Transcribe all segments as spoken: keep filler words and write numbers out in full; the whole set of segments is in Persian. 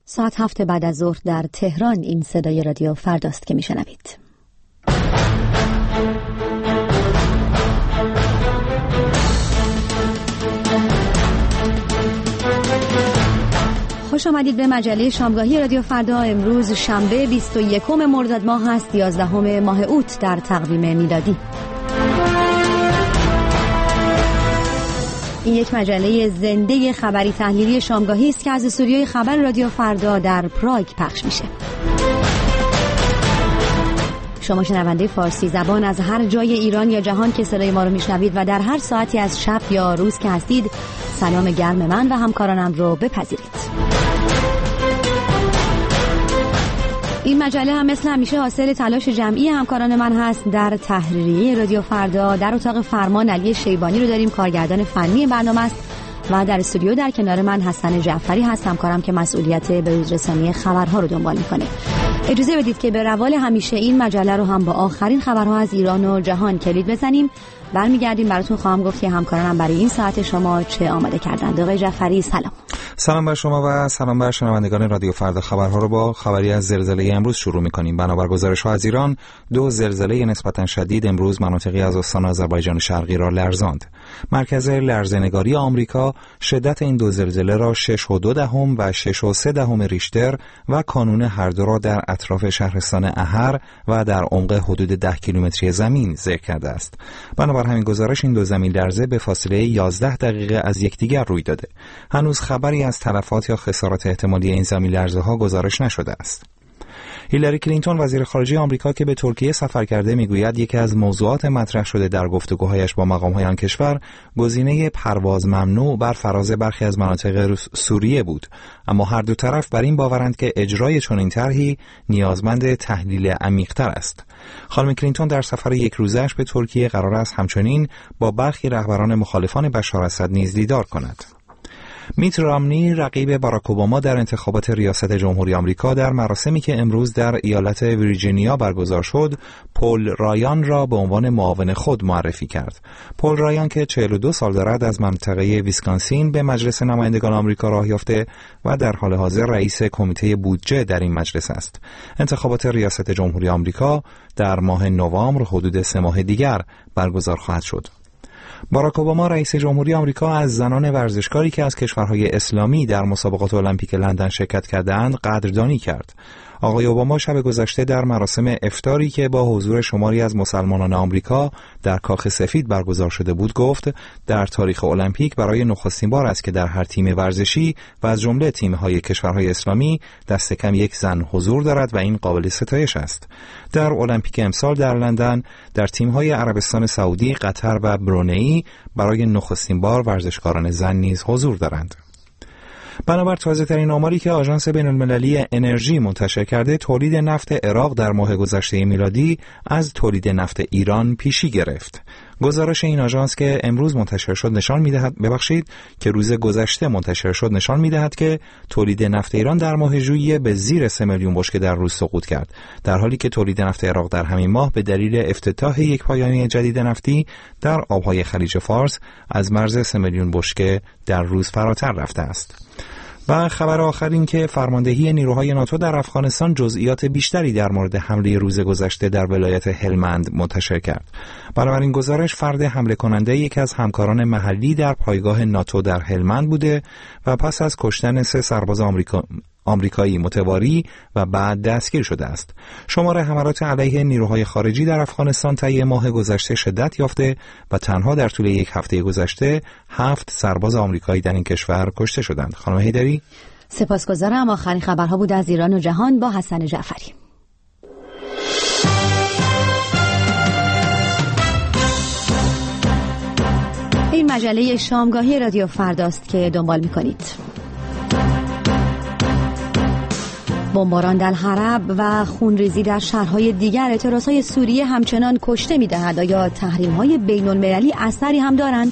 ساعت هفت بعد از ظهر در تهران این صدای رادیو فرداست که میشنوید. خوش آمدید به مجله شامگاهی رادیو فردا. امروز شنبه بیست و یکم مرداد ماه است، یازدهم ماه اوت در تقویم میلادی. این یک مجله زنده خبری تحلیلی شامگاهی است که از استودیوی خبر رادیو فردا در پراگ پخش میشه. شما شنونده فارسی زبان از هر جای ایران یا جهان که صدای ما رو میشنوید و در هر ساعتی از شب یا روز که هستید، سلام گرم من و همکارانم رو بپذیرید. این مجله هم مثل همیشه حاصل تلاش جمعی همکاران من هست. در تحریریه رادیو فردا در اتاق فرمان علی شیبانی رو داریم، کارگردان فنی برنامه است، و در استودیو در کنار من حسن جعفری هست، همکارم که مسئولیت بروزرسانی خبرها رو دنبال میکنه. اجازه بدید که به روال همیشه این مجله رو هم با آخرین خبرها از ایران و جهان کلید بزنیم. برمیگردیم براتون خواهم گفت که همکارانم برای این ساعت شما چه آماده کردند. آقای جعفری سلام. سلام بر شما و سلام بر شنوندگان رادیو فردا. خبرها رو با خبری از زلزله امروز شروع می‌کنیم. بنابر گزارش‌ها از ایران، دو زلزله نسبتاً شدید امروز مناطقی از استان آذربایجان شرقی را لرزاند. مرکز لرزه‌نگاری آمریکا شدت این دو زلزله را شش و دو دهم و شش و سه دهم ریشتر و کانون هر دو را در اطراف شهرستان احر و در عمق حدود ده کیلومتری زمین ذکر کرده است. بنابر همین گزارش این دو زمین لرزه به فاصله یازده دقیقه از یکدیگر روی داده. هنوز خبری از تلفات یا خسارات احتمالی این زمین لرزه ها گزارش نشده است. هیلاری کلینتون وزیر خارجه آمریکا که به ترکیه سفر کرده میگوید یکی از موضوعات مطرح شده در گفتگوهایش با مقام‌های آن کشور گزینه پرواز ممنوع بر فراز برخی از مناطق سوریه بود، اما هر دو طرف بر این باورند که اجرای چنین طرحی نیازمند تحلیل عمیق‌تر است. خانم کلینتون در سفر یک روزه‌اش به ترکیه قرار است همچنین با برخی رهبران مخالفان بشار اسد نیز دیدار کند. میت رامنی رقیب باراک اوباما در انتخابات ریاست جمهوری آمریکا در مراسمی که امروز در ایالت ویرجینیا برگزار شد، پول رایان را به عنوان معاون خود معرفی کرد. پول رایان که چهل و دو سال دارد از منطقه ویسکانسین به مجلس نمایندگان آمریکا راه یافته و در حال حاضر رئیس کمیته بودجه در این مجلس است. انتخابات ریاست جمهوری آمریکا در ماه نوامبر حدود سه ماه دیگر برگزار خواهد شد. باراک اوباما رئیس جمهوری آمریکا از زنان ورزشکاری که از کشورهای اسلامی در مسابقات المپیک لندن شرکت کردند قدردانی کرد. آقای اوباما شب گذشته در مراسم افطاری که با حضور شماری از مسلمانان آمریکا در کاخ سفید برگزار شده بود گفت در تاریخ المپیک برای نخستین بار است که در هر تیم ورزشی و از جمله تیم‌های کشورهای اسلامی دست کم یک زن حضور دارد و این قابل ستایش است. در المپیک امسال در لندن در تیم‌های عربستان سعودی، قطر و برونئی برای نخستین بار ورزشکاران زن نیز حضور دارند. بنابر تازه‌ترین آماری که آژانس بین‌المللی انرژی منتشر کرده، تولید نفت عراق در ماه گذشته میلادی از تولید نفت ایران پیشی گرفت. گزارش این آژانس که امروز منتشر شد نشان می‌دهد ببخشید که روز گذشته منتشر شد نشان می‌دهد که تولید نفت ایران در ماه ژوئیه به زیر سه میلیون بشکه در روز سقوط کرد، در حالی که تولید نفت عراق در همین ماه به دلیل افتتاح یک پایانه جدید نفتی در آب‌های خلیج فارس از مرز سه میلیون بشکه در روز فراتر رفته است. و خبر آخر این که فرماندهی نیروهای ناتو در افغانستان جزئیات بیشتری در مورد حمله روز گذشته در ولایت هلمند منتشر کرد. بنابراین گزارش فرد حمله کننده یکی از همکاران محلی در پایگاه ناتو در هلمند بوده و پس از کشتن سه سرباز آمریکا آمریکایی متواری و بعد دستگیر شده است. شمار حملات علیه نیروهای خارجی در افغانستان طی ماه گذشته شدت یافته و تنها در طول یک هفته گذشته هفت سرباز آمریکایی در این کشور کشته شدند. خانم حیدری سپاسگزارم. آخرین خبرها بود از ایران و جهان با حسن جعفری. این مجله شامگاهی رادیو فرداست که دنبال می‌کنید. بمباران در حلب و خونریزی در شهرهای دیگر اعتراضهای سوریه همچنان کشته می‌دهد. آیا تحریم‌های بین‌المللی اثری هم دارند؟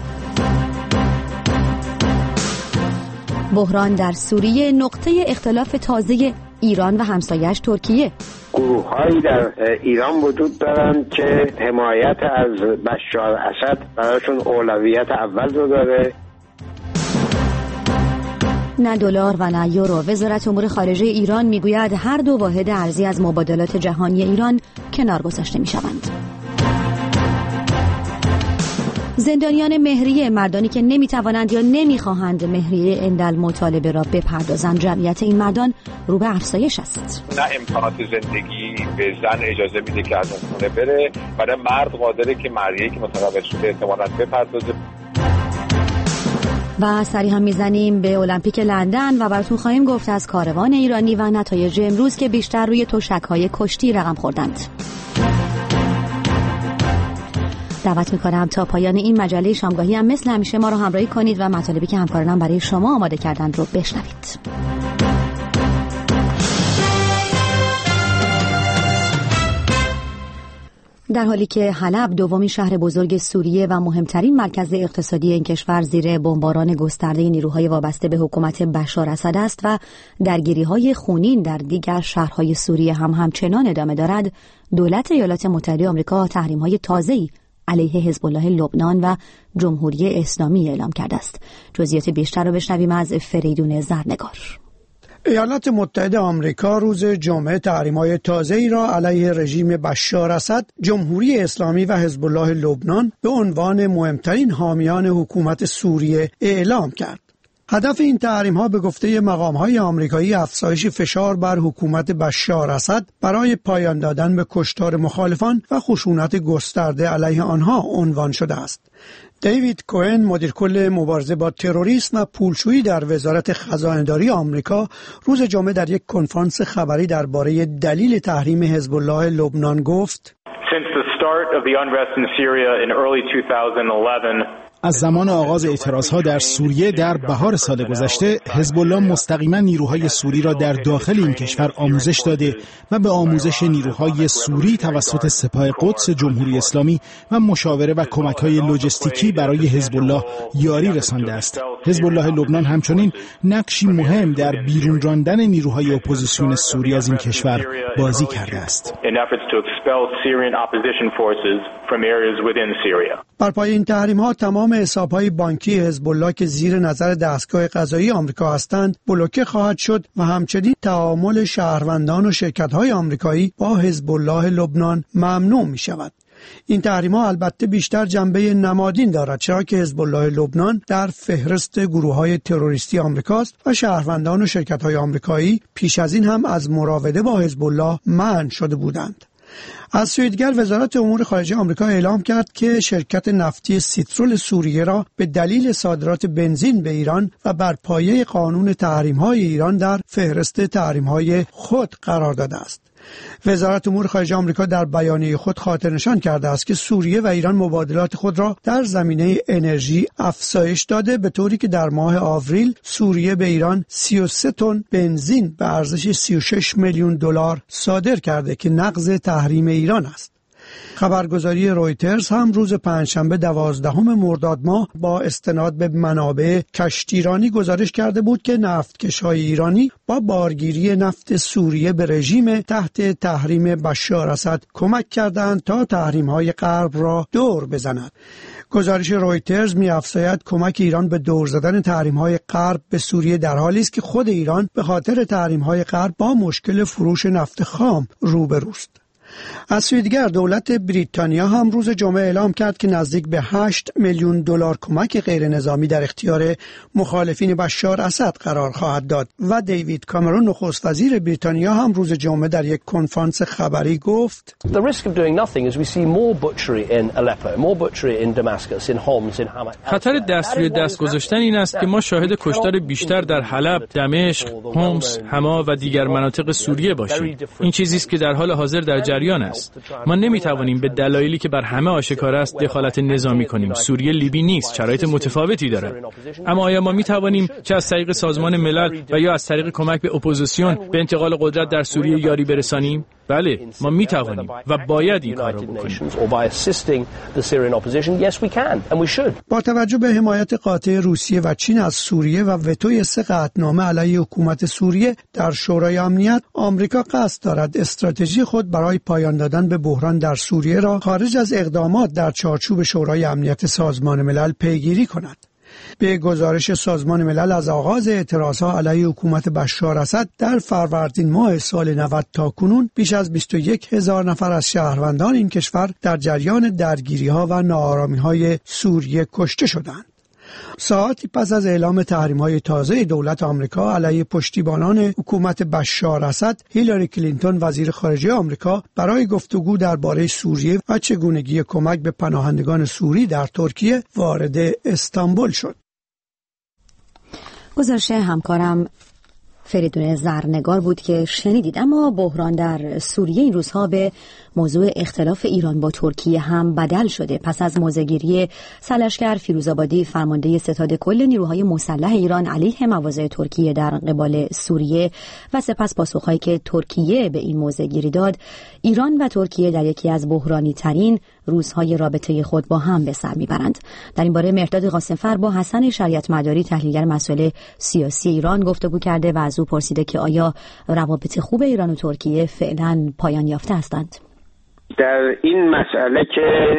بحران در سوریه نقطه اختلاف تازه ایران و همسایه‌اش ترکیه. گروه‌هایی در ایران وجود دارند که حمایت از بشار اسد براشون اولویت اول رو داره. نه دلار و نه یورو. وزارت امور خارجه ایران میگوید هر دو واحد ارزی از مبادلات جهانی ایران کنار گذاشته میشوند. زندانیان مهریه، مردانی که نمیتوانند یا نمیخواهند مهریه اندل مطالبه را بپردازند، جمعیت این مردان رو به افزایش است. نه امکانات زندگی به زن اجازه میده که از اون خونه بره، برای مرد قادره که مهریه‌ای که متقاعد شده احتمالاً بپردازه. و سری هم میزنیم به المپیک لندن و براتون خواهیم گفت از کاروان ایرانی و نتایج امروز که بیشتر روی تشک‌های کشتی رقم خوردند. دعوت میکنم تا پایان این مجله شامگاهی هم مثل همیشه ما رو همراهی کنید و مطالبی که همکارانم برای شما آماده کردن رو بشنوید. در حالی که حلب دومین شهر بزرگ سوریه و مهمترین مرکز اقتصادی این کشور زیر بمباران گسترده نیروهای وابسته به حکومت بشار اسد است و درگیری‌های خونین در دیگر شهرهای سوریه هم همچنان ادامه دارد، دولت ایالات متحده آمریکا تحریم‌های تازه‌ای علیه حزب الله لبنان و جمهوری اسلامی اعلام کرده است. جزئیات بیشتر رو بشنویم از فریدون زرنگار. ایالات متحده آمریکا روز جمعه تحریم‌های تازه‌ای را علیه رژیم بشار اسد، جمهوری اسلامی و حزب الله لبنان به عنوان مهمترین حامیان حکومت سوریه اعلام کرد. هدف این تحریم‌ها به گفته مقام‌های آمریکایی افزایش فشار بر حکومت بشار اسد برای پایان دادن به کشتار مخالفان و خشونت گسترده علیه آنها عنوان شده است. دیوید کوهن، مدیر کل مبارزه با تروریسم و پولشویی در وزارت خزانه‌داری آمریکا، روز جمعه در یک کنفرانس خبری درباره دلیل تحریم حزب الله لبنان گفت: Since the start of the unrest in Syria in early twenty eleven, از زمان آغاز اعتراضها در سوریه در بهار سال گذشته، حزب الله مستقیما نیروهای سوری را در داخل این کشور آموزش داده و به آموزش نیروهای سوری توسط سپاه قدس جمهوری اسلامی و مشاوره و کمک‌های لوجستیکی برای حزب الله یاری رسانده است. حزب الله لبنان همچنین نقشی مهم در بیرون راندن نیروهای اپوزیسیون سوری از این کشور بازی کرده است. بر پای این تحریم‌ها تمام حساب‌های بانکی حزب الله که زیر نظر دستگاه قضایی آمریکا هستند بلوکه خواهد شد و همچنین تعامل شهروندان و شرکت‌های آمریکایی با حزب الله لبنان ممنوع می‌شود. این تحریم‌ها البته بیشتر جنبه نمادین دارد، چرا که حزب الله لبنان در فهرست گروه‌های تروریستی آمریکاست و شهروندان و شرکت‌های آمریکایی پیش از این هم از مراوده با حزب الله منع شده بودند. از سوی دیگر وزارت امور خارجه آمریکا اعلام کرد که شرکت نفتی سیترول سوریه را به دلیل صادرات بنزین به ایران و بر پایه قانون تحریم‌های ایران در فهرست تحریم‌های خود قرار داده است. وزارت امور خارجه آمریکا در بیانیه خود خاطرنشان کرده است که سوریه و ایران مبادلات خود را در زمینه انرژی افزایش داده، به طوری که در ماه آوریل سوریه به ایران سی و سه تن بنزین به ارزش سی و شش میلیون دلار صادر کرده که نقض تحریم ایران است. خبرگزاری رویترز هم روز پنجشنبه دوازدهم مرداد ماه با استناد به منابع کشتیرانی گزارش کرده بود که نفتکش‌های ایرانی با بارگیری نفت سوریه به رژیم تحت تحریم بشار اسد کمک کردند تا تحریم‌های غرب را دور بزند. گزارش رویترز می‌افزاید کمک ایران به دور زدن تحریم‌های غرب به سوریه در حالی است که خود ایران به خاطر تحریم‌های غرب با مشکل فروش نفت خام روبروست. از سوی دیگر دولت بریتانیا هم روز جمعه اعلام کرد که نزدیک به هشت میلیون دلار کمک غیر نظامی در اختیار مخالفین بشار اسد قرار خواهد داد و دیوید کامرون نخست وزیر بریتانیا هم روز جمعه در یک کنفرانس خبری گفت: خطر دست روی دست گذاشتن این است که ما شاهد کشتار بیشتر در حلب، دمشق، حمص، حما و دیگر مناطق سوریه باشیم. این چیزی است که در حال حاضر در جریان است. ما نمیتوانیم به دلایلی که بر همه آشکار است دخالت نظامی کنیم. سوریه لیبی نیست، شرایط متفاوتی دارد. اما آیا ما میتوانیم چه از طریق سازمان ملل و یا از طریق کمک به اپوزیسیون به انتقال قدرت در سوریه یاری برسانیم؟ بله، ما میتوانیم و باید این کار را بکنیم. با توجه به حمایت قاطع روسیه و چین از سوریه و وتوی سه قطعنامه علیه حکومت سوریه در شورای امنیت، آمریکا قصد دارد استراتژی خود برای پایان دادن به بحران در سوریه را خارج از اقدامات در چارچوب شورای امنیت سازمان ملل پیگیری کند. به گزارش سازمان ملل از آغاز اعتراضها علیه حکومت بشار اسد در فروردین ماه سال نود تا کنون بیش از بیست و یک هزار نفر از شهروندان این کشور در جریان درگیری‌ها و ناآرامی‌های سوریه کشته شدند. ساعتی پس از اعلام تحریم‌های تازه دولت آمریکا علیه پشتیبانان حکومت بشار اسد، هیلاری کلینتون وزیر خارجه آمریکا برای گفتگو درباره سوریه و چگونگی کمک به پناهندگان سوری در ترکیه وارد استانبول شد. گزارش همکارم فریدون زرنگار بود که شنیدید. اما بحران در سوریه این روزها به موضوع اختلاف ایران با ترکیه هم بدل شده. پس از موضع‌گیری سرلشکر فیروزآبادی فرمانده ستاد کل نیروهای مسلح ایران علیه مواضع ترکیه در قبال سوریه و سپس پاسخهایی که ترکیه به این موضع‌گیری داد، ایران و ترکیه در یکی از بحرانی ترین روزهای رابطه خود با هم به سر میبرند. در این باره مهرداد قاسمفر با حسن شریعت مداری تحلیلگر مسائل سیاسی ایران گفتگو کرده و از او پرسیده که آیا روابط خوب ایران و ترکیه فعلا پایان یافته هستند؟ در این مسئله که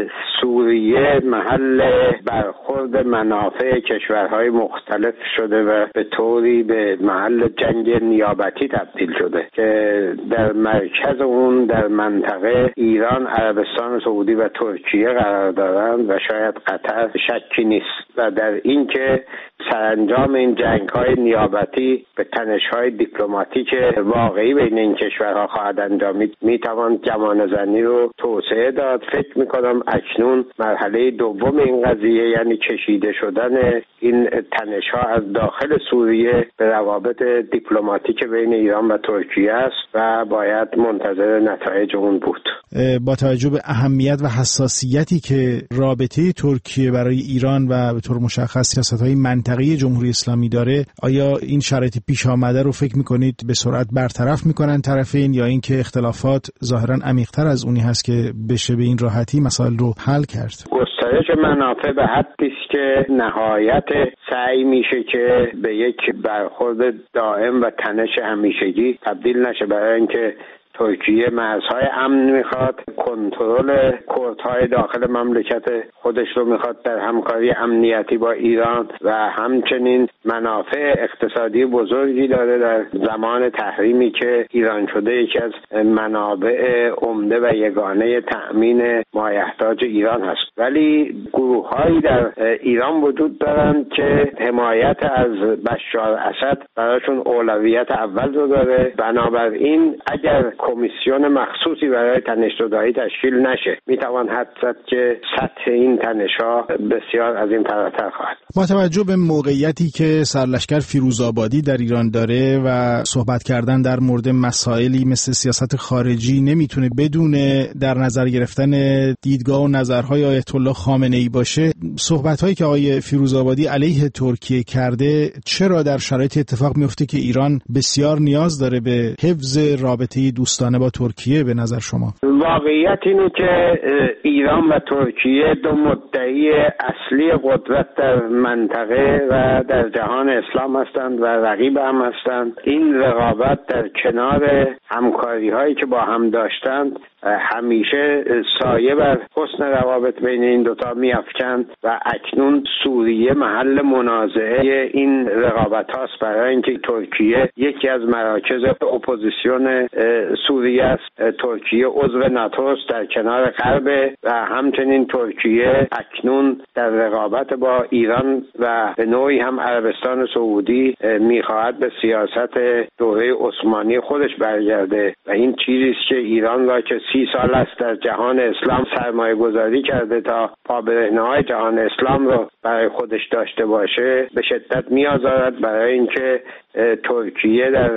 سوریه محل برخورد منافع کشورهای مختلف شده و به طوری به محل جنگ نیابتی تبدیل شده که در مرکز اون در منطقه ایران، عربستان سعودی و ترکیه قرار دارند و شاید قطر شکی نیست و در این که سرانجام این جنگ‌های نیابتی به تنش‌های دیپلماتیک واقعی بین این کشورها خواهد انجامید، میتوان جمانه‌زنی رو توسعه داد. فکر می‌کنم اکنون مرحله دوم این قضیه، یعنی کشیده شدن این تنش‌ها از داخل سوریه به روابط دیپلماتیک بین ایران و ترکیه است و باید منتظر نتایج اون بود. با توجه به اهمیت و حساسیتی که رابطه ترکیه برای ایران و به طور مشخص سیاست‌های منطقه‌ای جمهوری اسلامی داره، آیا این شرایط پیش آمده رو فکر می‌کنید به سرعت برطرف می‌کنن طرفین، یا اینکه اختلافات ظاهراً عمیق‌تر از اونی هست که بشه به این راحتی مسائل رو حل کرد؟ گسترش منافع به حدی است که نهایت سعی میشه که به یک برخورد دائم و تنش همیشگی تبدیل نشه، برای اینکه ترکیه مرزهای امن میخواد، کنترل کردهای داخل مملکت خودش رو میخواد در همکاری امنیتی با ایران و همچنین منافع اقتصادی بزرگی داره در زمان تحریمی که ایران شده یکی از منابع عمده و یگانه تأمین مایحتاج ایران هست. ولی گروه‌هایی در ایران وجود دارند که حمایت از بشار اسد براشون اولویت اول رو داره. بنابراین اگر کمیسیون مخصوصی برای تنش‌زدایی تشکیل نشه، میتوان حدس زد که سطح این تنش‌ها بسیار از این فراتر خواهد. با توجه به موقعیتی که سرلشکر فیروزآبادی در ایران داره و صحبت کردن در مورد مسائلی مثل سیاست خارجی نمیتونه بدون در نظر گرفتن دیدگاه و نظرهای آیت الله خامنه‌ای باشه، صحبت‌هایی که آقای فیروزآبادی علیه ترکیه کرده چرا در شرایط اتفاق میفته که ایران بسیار نیاز داره به حفظ رابطه دوستانه با ترکیه به نظر شما؟ واقعیت اینه که ایران و ترکیه دو مدعی اصلی قدرت در منطقه و در جهان اسلام هستند و رقیب هم هستند. این رقابت در کنار همکاری هایی که با هم داشتند همیشه سایه بر حسن روابط بین این دوتا میافکند و اکنون سوریه محل منازعه این رقابت هاست، برای اینکه ترکیه یکی از مراکز اپوزیسیون سوریه است. ترکیه عضو ناتو است در کنار غرب و همچنین ترکیه اکنون در رقابت با ایران و به نوعی هم عربستان سعودی میخواهد به سیاست دوره عثمانی خودش برگرده و این چیزی است که ایران را که سی سال است در جهان اسلام سرمایه گذاری کرده تا پابرهنه‌های جهان اسلام رو برای خودش داشته باشه به شدت میآزارد، برای اینکه ترکیه در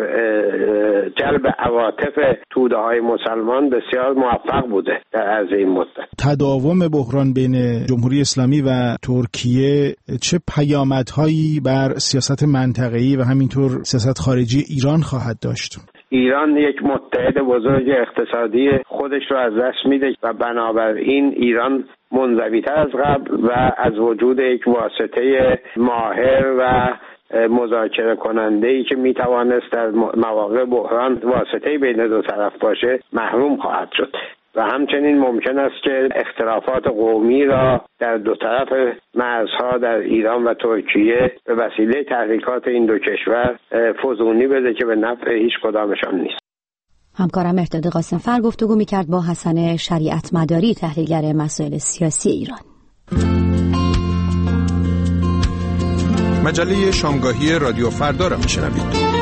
جلب عواطف توده‌های مسلمان بسیار موفق بوده در عرض این مدت. تداوم بحران بین جمهوری اسلامی و ترکیه چه پیامدهایی بر سیاست منطقه‌ای و همینطور سیاست خارجی ایران خواهد داشت؟ ایران یک متحد بزرگ اقتصادی خودش رو از دست میده و بنابراین ایران منزوی‌تر از قبل و از وجود یک واسطه ماهر و مذاکره کننده ای که میتوانست در مواقع بحران واسطه بین دو طرف باشه محروم خواهد شد. و همچنین ممکن است که اختلافات قومی را در دو طرف مرزها در ایران و ترکیه به وسیله تحریکات این دو کشور فزونی بده که به نفع هیچ کدامشان نیست. همکارم مهرداد قاسم‌فر گفتگو می‌کرد با حسن شریعت مداری، تحلیلگر مسائل سیاسی ایران. مجله شامگاهی رادیو فردا را میشنوید.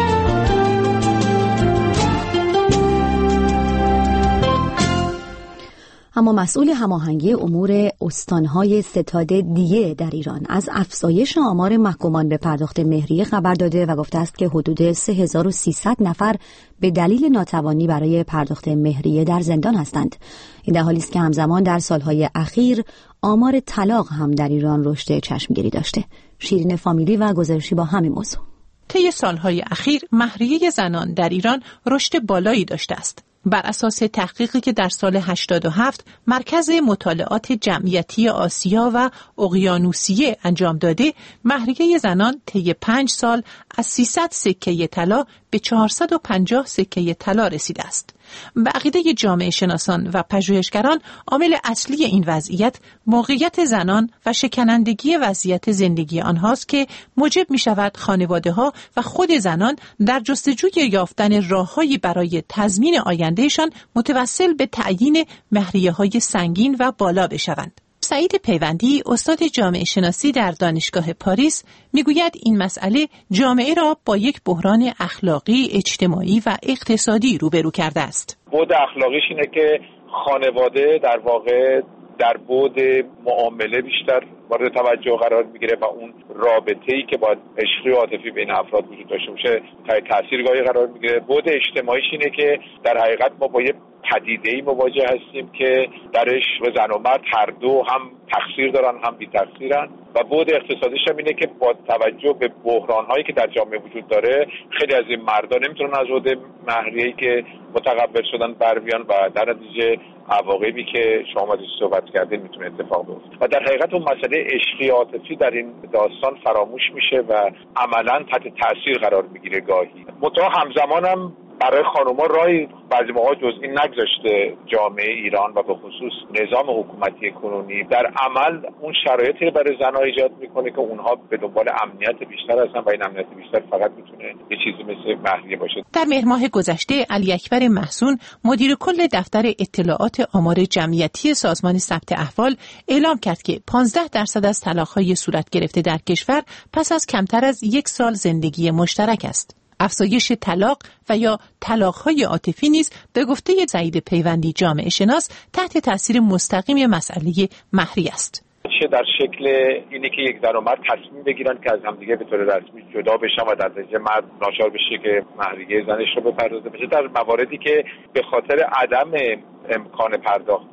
اما مسئول هماهنگی امور استانهای ستاد دیه در ایران از افزایش آمار محکومان به پرداخت مهریه خبر داده و گفته است که حدود سه هزار و سیصد نفر به دلیل ناتوانی برای پرداخت مهریه در زندان هستند. این در حالی است که همزمان در سالهای اخیر آمار طلاق هم در ایران رشد چشمگیری داشته. شیرین فامیلی و گزارشی با همین موضوع. طی سالهای اخیر مهریه زنان در ایران رشد بالایی داشته است. بر اساس تحقیقی که در سال هشتاد و هفت مرکز مطالعات جمعیتی آسیا و اقیانوسیه انجام داده، مهریه زنان طی پنج سال از سیصد سکه طلا به چهارصد و پنجاه سکه طلا رسیده است. به عقیده جامعه شناسان و پژوهشگران، عامل اصلی این وضعیت موقعیت زنان و شکنندگی وضعیت زندگی آنهاست که موجب می شود خانواده‌ها و خود زنان در جستجوی یافتن راه‌هایی برای تضمین آیندهشان متوسل به تعیین مهریه‌های سنگین و بالا بشوند. سعید پیوندی، استاد جامعه شناسی در دانشگاه پاریس، میگوید این مسئله جامعه را با یک بحران اخلاقی، اجتماعی و اقتصادی روبرو کرده است. بعد اخلاقیش اینه که خانواده در واقع در بعد معامله بیشتر مورد توجه قرار میگیره و اون رابطه‌ای که با عشقی و عاطفی بین افراد وجود داشته باشه تحت تاثیرگاهی قرار میگیره. بعد اجتماعیش اینه که در حقیقت ما با یه پدیده‌ای مواجه هستیم که درش زن و مرد هر دو هم تقصیر دارن هم بی تقصیرن، و بعد اقتصادیش هم اینه که با توجه به بحران‌هایی که در جامعه وجود داره خیلی از این مردا نمیتونن از عهده مهریه‌ای که متقبل شدن بر بیان و در نتیجه عواقبی که شما ازش صحبت کردین میتونه اتفاق بیفته. و در حقیقت اون مسئله عشقی عاطفی در این داستان فراموش میشه و عملاً تحت تاثیر قرار میگیره گاهی. متأ همزمان هم برای خانوما راهی بعضی موقع جز این نگذاشته جامعه ایران و به خصوص نظام حکومتی کنونی در عمل اون شرایطی برای زنها ایجاد میکنه که اونها به دنبال امنیت بیشتر هستن و این امنیت بیشتر فقط میتونه یه چیزی مثل مهریه باشه. در مهر ماه گذشته علی اکبر محسون، مدیر کل دفتر اطلاعات آمار جمعیتی سازمان ثبت احوال، اعلام کرد که پانزده درصد از طلاق‌های صورت گرفته در کشور پس از کمتر از یک سال زندگی مشترک است. افزایش طلاق و یا طلاق‌های عاطفی نیز به گفته سعید پیوندی جامعه شناس تحت تاثیر مستقیم مسئله مهریه است. چه در شکل اینه که یک زن و مرد تصمیم بگیرن که از همدیگه به طور رسمی جدا بشن و در نتیجه مرد ناچار بشه که مهریه زنش رو بپردازه، بشه در مواردی که به خاطر عدم امکان پرداخت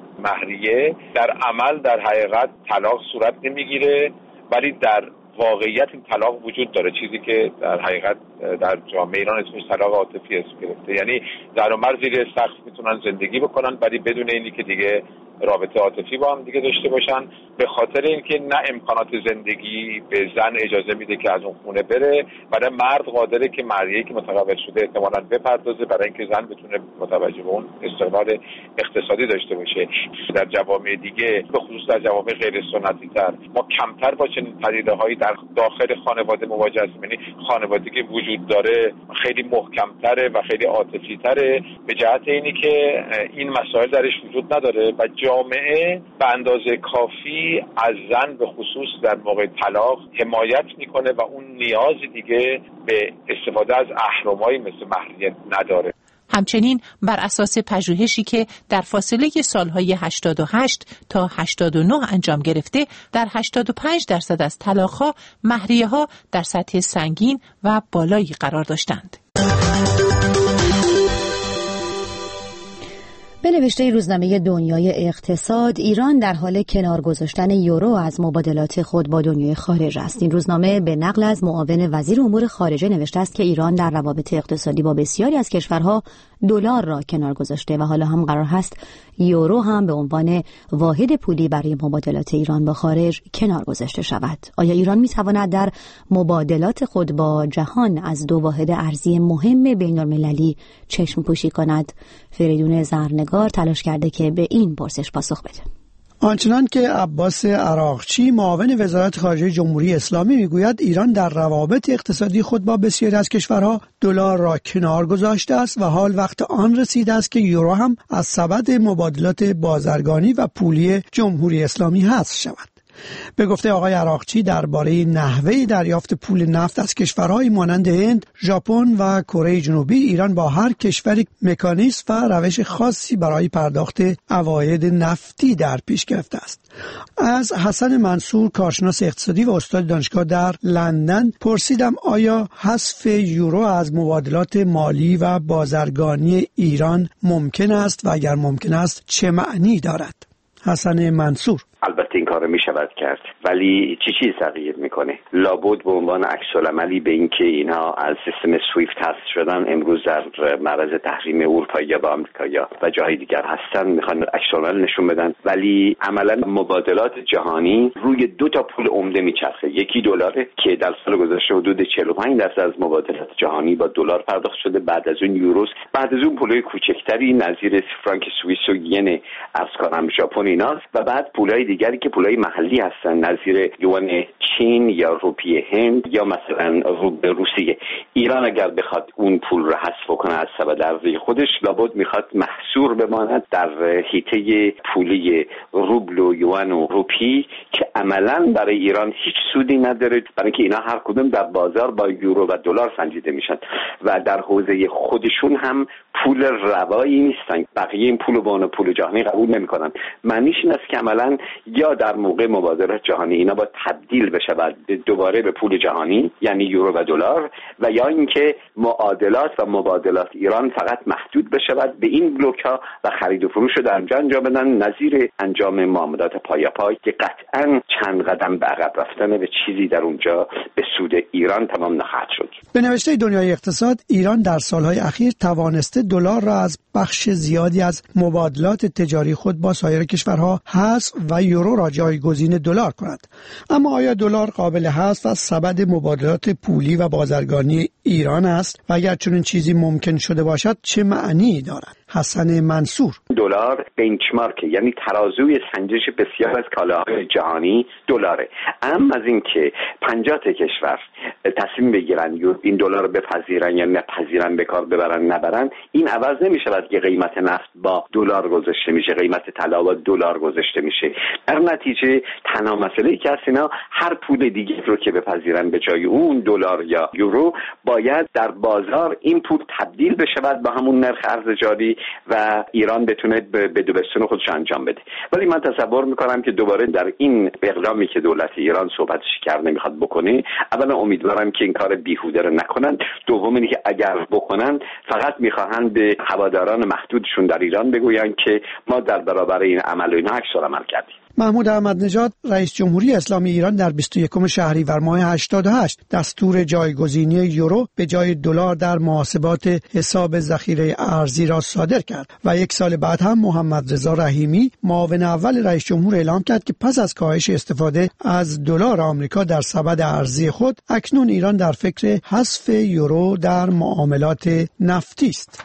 مهریه در عمل در حقیقت طلاق صورت نمیگیره، ولی در واقعیت این طلاق وجود داره، چیزی که در حقیقت در جامعه ایران اسمش طلاق عاطفی اسم گرفته. یعنی زن و مرد زیر سقف میتونن زندگی بکنن ولی بدون اینی که دیگه رابطه عاطفی با هم دیگه داشته باشن، به خاطر اینکه نه امکانات زندگی به زن اجازه میده که از اون خونه بره، برای مرد قادره که مهریه‌ای که متقبل شده احتمالاً بپردازه برای اینکه زن بتونه متوجه به اون استقلال اقتصادی داشته باشه. در جوامع دیگه به خصوص در جوامع غیر سنتی تر ما کمتر با چنین پدیده‌هایی در داخل خانواده مواجه هستیم. یعنی خانوادگی که وجود داره خیلی محکم‌تره و خیلی عاطفی‌تره به جهت اینی که این مسائل درش وجود نداره و جامعه به اندازه کافی از زن به خصوص در موقع طلاق حمایت میکنه و اون نیازی دیگه به استفاده از اهرم‌هایی مثل مهریه نداره. همچنین بر اساس پژوهشی که در فاصله سالهای هشتاد و هشت تا هشتاد و نه انجام گرفته، در هشتاد و پنج درصد از طلاق‌ها مهریه‌ها در سطح سنگین و بالایی قرار داشتند. به نوشته روزنامه دنیای اقتصاد، ایران در حال کنار گذاشتن یورو از مبادلات خود با دنیای خارج است. این روزنامه به نقل از معاون وزیر امور خارجه نوشته است که ایران در روابط اقتصادی با بسیاری از کشورها دلار را کنار گذاشته و حالا هم قرار هست یورو هم به عنوان واحد پولی برای مبادلات ایران با خارج کنار گذاشته شود. آیا ایران می‌تواند در مبادلات خود با جهان از دو واحد ارزی مهم بین‌المللی چشم پوشی کند؟ فریدون زرنگار خبرنگار تلاش کرده که به این پرسش پاسخ بده. آنچنان که عباس عراقچی معاون وزارت خارجه جمهوری اسلامی میگوید ایران در روابط اقتصادی خود با بسیاری از کشورها دلار را کنار گذاشته است و حال وقت آن رسیده است که یورو هم از سبد مبادلات بازرگانی و پولی جمهوری اسلامی حذف شود. به گفته آقای عراقچی درباره نحوه دریافت پول نفت از کشورهای مانند هند، ژاپن و کره جنوبی، ایران با هر کشوری مکانیزم و روش خاصی برای پرداخت عواید نفتی در پیش گرفته است. از حسن منصور، کارشناس اقتصادی و استاد دانشگاه در لندن، پرسیدم آیا حذف یورو از مبادلات مالی و بازرگانی ایران ممکن است و اگر ممکن است چه معنی دارد؟ حسن منصور: البته این کار می شود کرد، ولی چی چیز تغییر میکنه؟ لابد به عنوان عکس العملی به این که اینها از سیستم سویفت حذف شدن، امروز در معرض تحریم اروپایی یا با آمریکا و جاهای دیگر هستن، میخوان عکس العمل نشون بدن. ولی عملا مبادلات جهانی روی دو تا پول عمده میچرخه. یکی دلاره که در سال گذشته حدود چهل و پنج درصد از مبادلات جهانی با دلار پرداخت شده، بعد از اون یوروست، بعد از اون پولای کوچکتری نظیر فرانک سوئیس و ین ارز کنم ژاپن ایناست، و بعد پولای دیگری که پولای محلی هستن نظیر یوان چین یا روپیه هند یا مثلا روبل روسیه. ایران اگر بخواد اون پول رو حذف کنه از سبد ارزی خودش، لابد میخواد محصور بماند در حیطه پولی روبل و یوان و روپی که عملا برای ایران هیچ سودی نداره، برای اینکه اینا هر کدوم در بازار با یورو و دلار سنجیده میشن و در حوزه خودشون هم پول روایی نیستن. بقیه این پول رو به عنوان پول جهانی قبول نمیکنن. معنیش این است که عملا یا در موقع مبادلات جهانی اینا با تبدیل بشه بعد دوباره به پول جهانی یعنی یورو و دلار، و یا اینکه معادلات و مبادلات ایران فقط محدود بشه بعد به این بلوک ها و خرید و فروش رو در اونجا انجام بدن، نظیر انجام معاملات پایاپای که قطعا چند قدم به عقب رفتن به چیزی در اونجا به سود ایران تمام نخواهد شد. به نوشته دنیای اقتصاد، ایران در سالهای اخیر توانسته دلار را از بخش زیادی از مبادلات تجاری خود با سایر کشورها حذف و یورو را جایگزین دلار کند. اما آیا دلار قابل حذف از سبد مبادلات پولی و بازرگانی ایران است و اگر چنین چیزی ممکن شده باشد چه معنی دارد؟ حسن منصور: دلار بنچمارک، یعنی ترازوی سنجش بسیار از کالاهای جهانی دلاره. اما از این که پنجاه تا کشور تصمیم بگیرن این دلار رو بپذیرن یا نپذیرن، به کار ببرن نبرن، این عوض نمی‌شود که قیمت نفت با دلار گذاشته میشه، قیمت طلا با دلار گذاشته میشه. در نتیجه تنها مسئله‌ای که هست اینا هر پول دیگه رو که بپذیرن به جای اون دلار یا یورو، باید در بازار این پول تبدیل بشه بعد با همون نرخ ارز جاری و ایران بتونه به دوبستون خودش انجام بده. ولی من تصور میکنم که دوباره در این اقدامی که دولت ایران صحبتش کرده میخواد بکنه، اولا امیدوارم که این کار بیهوده رو نکنن، دوم اینه که اگر بکنن فقط میخواهند به هواداران محدودشون در ایران بگویند که ما در برابر این عمل و اینا عکس العمل کردیم. محمود احمد نژاد، رئیس جمهوری اسلامی ایران، در بیست و یکم شهریور ماه هشتاد و هشت دستور جایگزینی یورو به جای دلار در محاسبات حساب ذخیره ارزی را صادر کرد و یک سال بعد هم محمد رضا رحیمی، معاون اول رئیس جمهور، اعلام کرد که پس از کاهش استفاده از دلار آمریکا در سبد ارزی خود، اکنون ایران در فکر حذف یورو در معاملات نفتی است.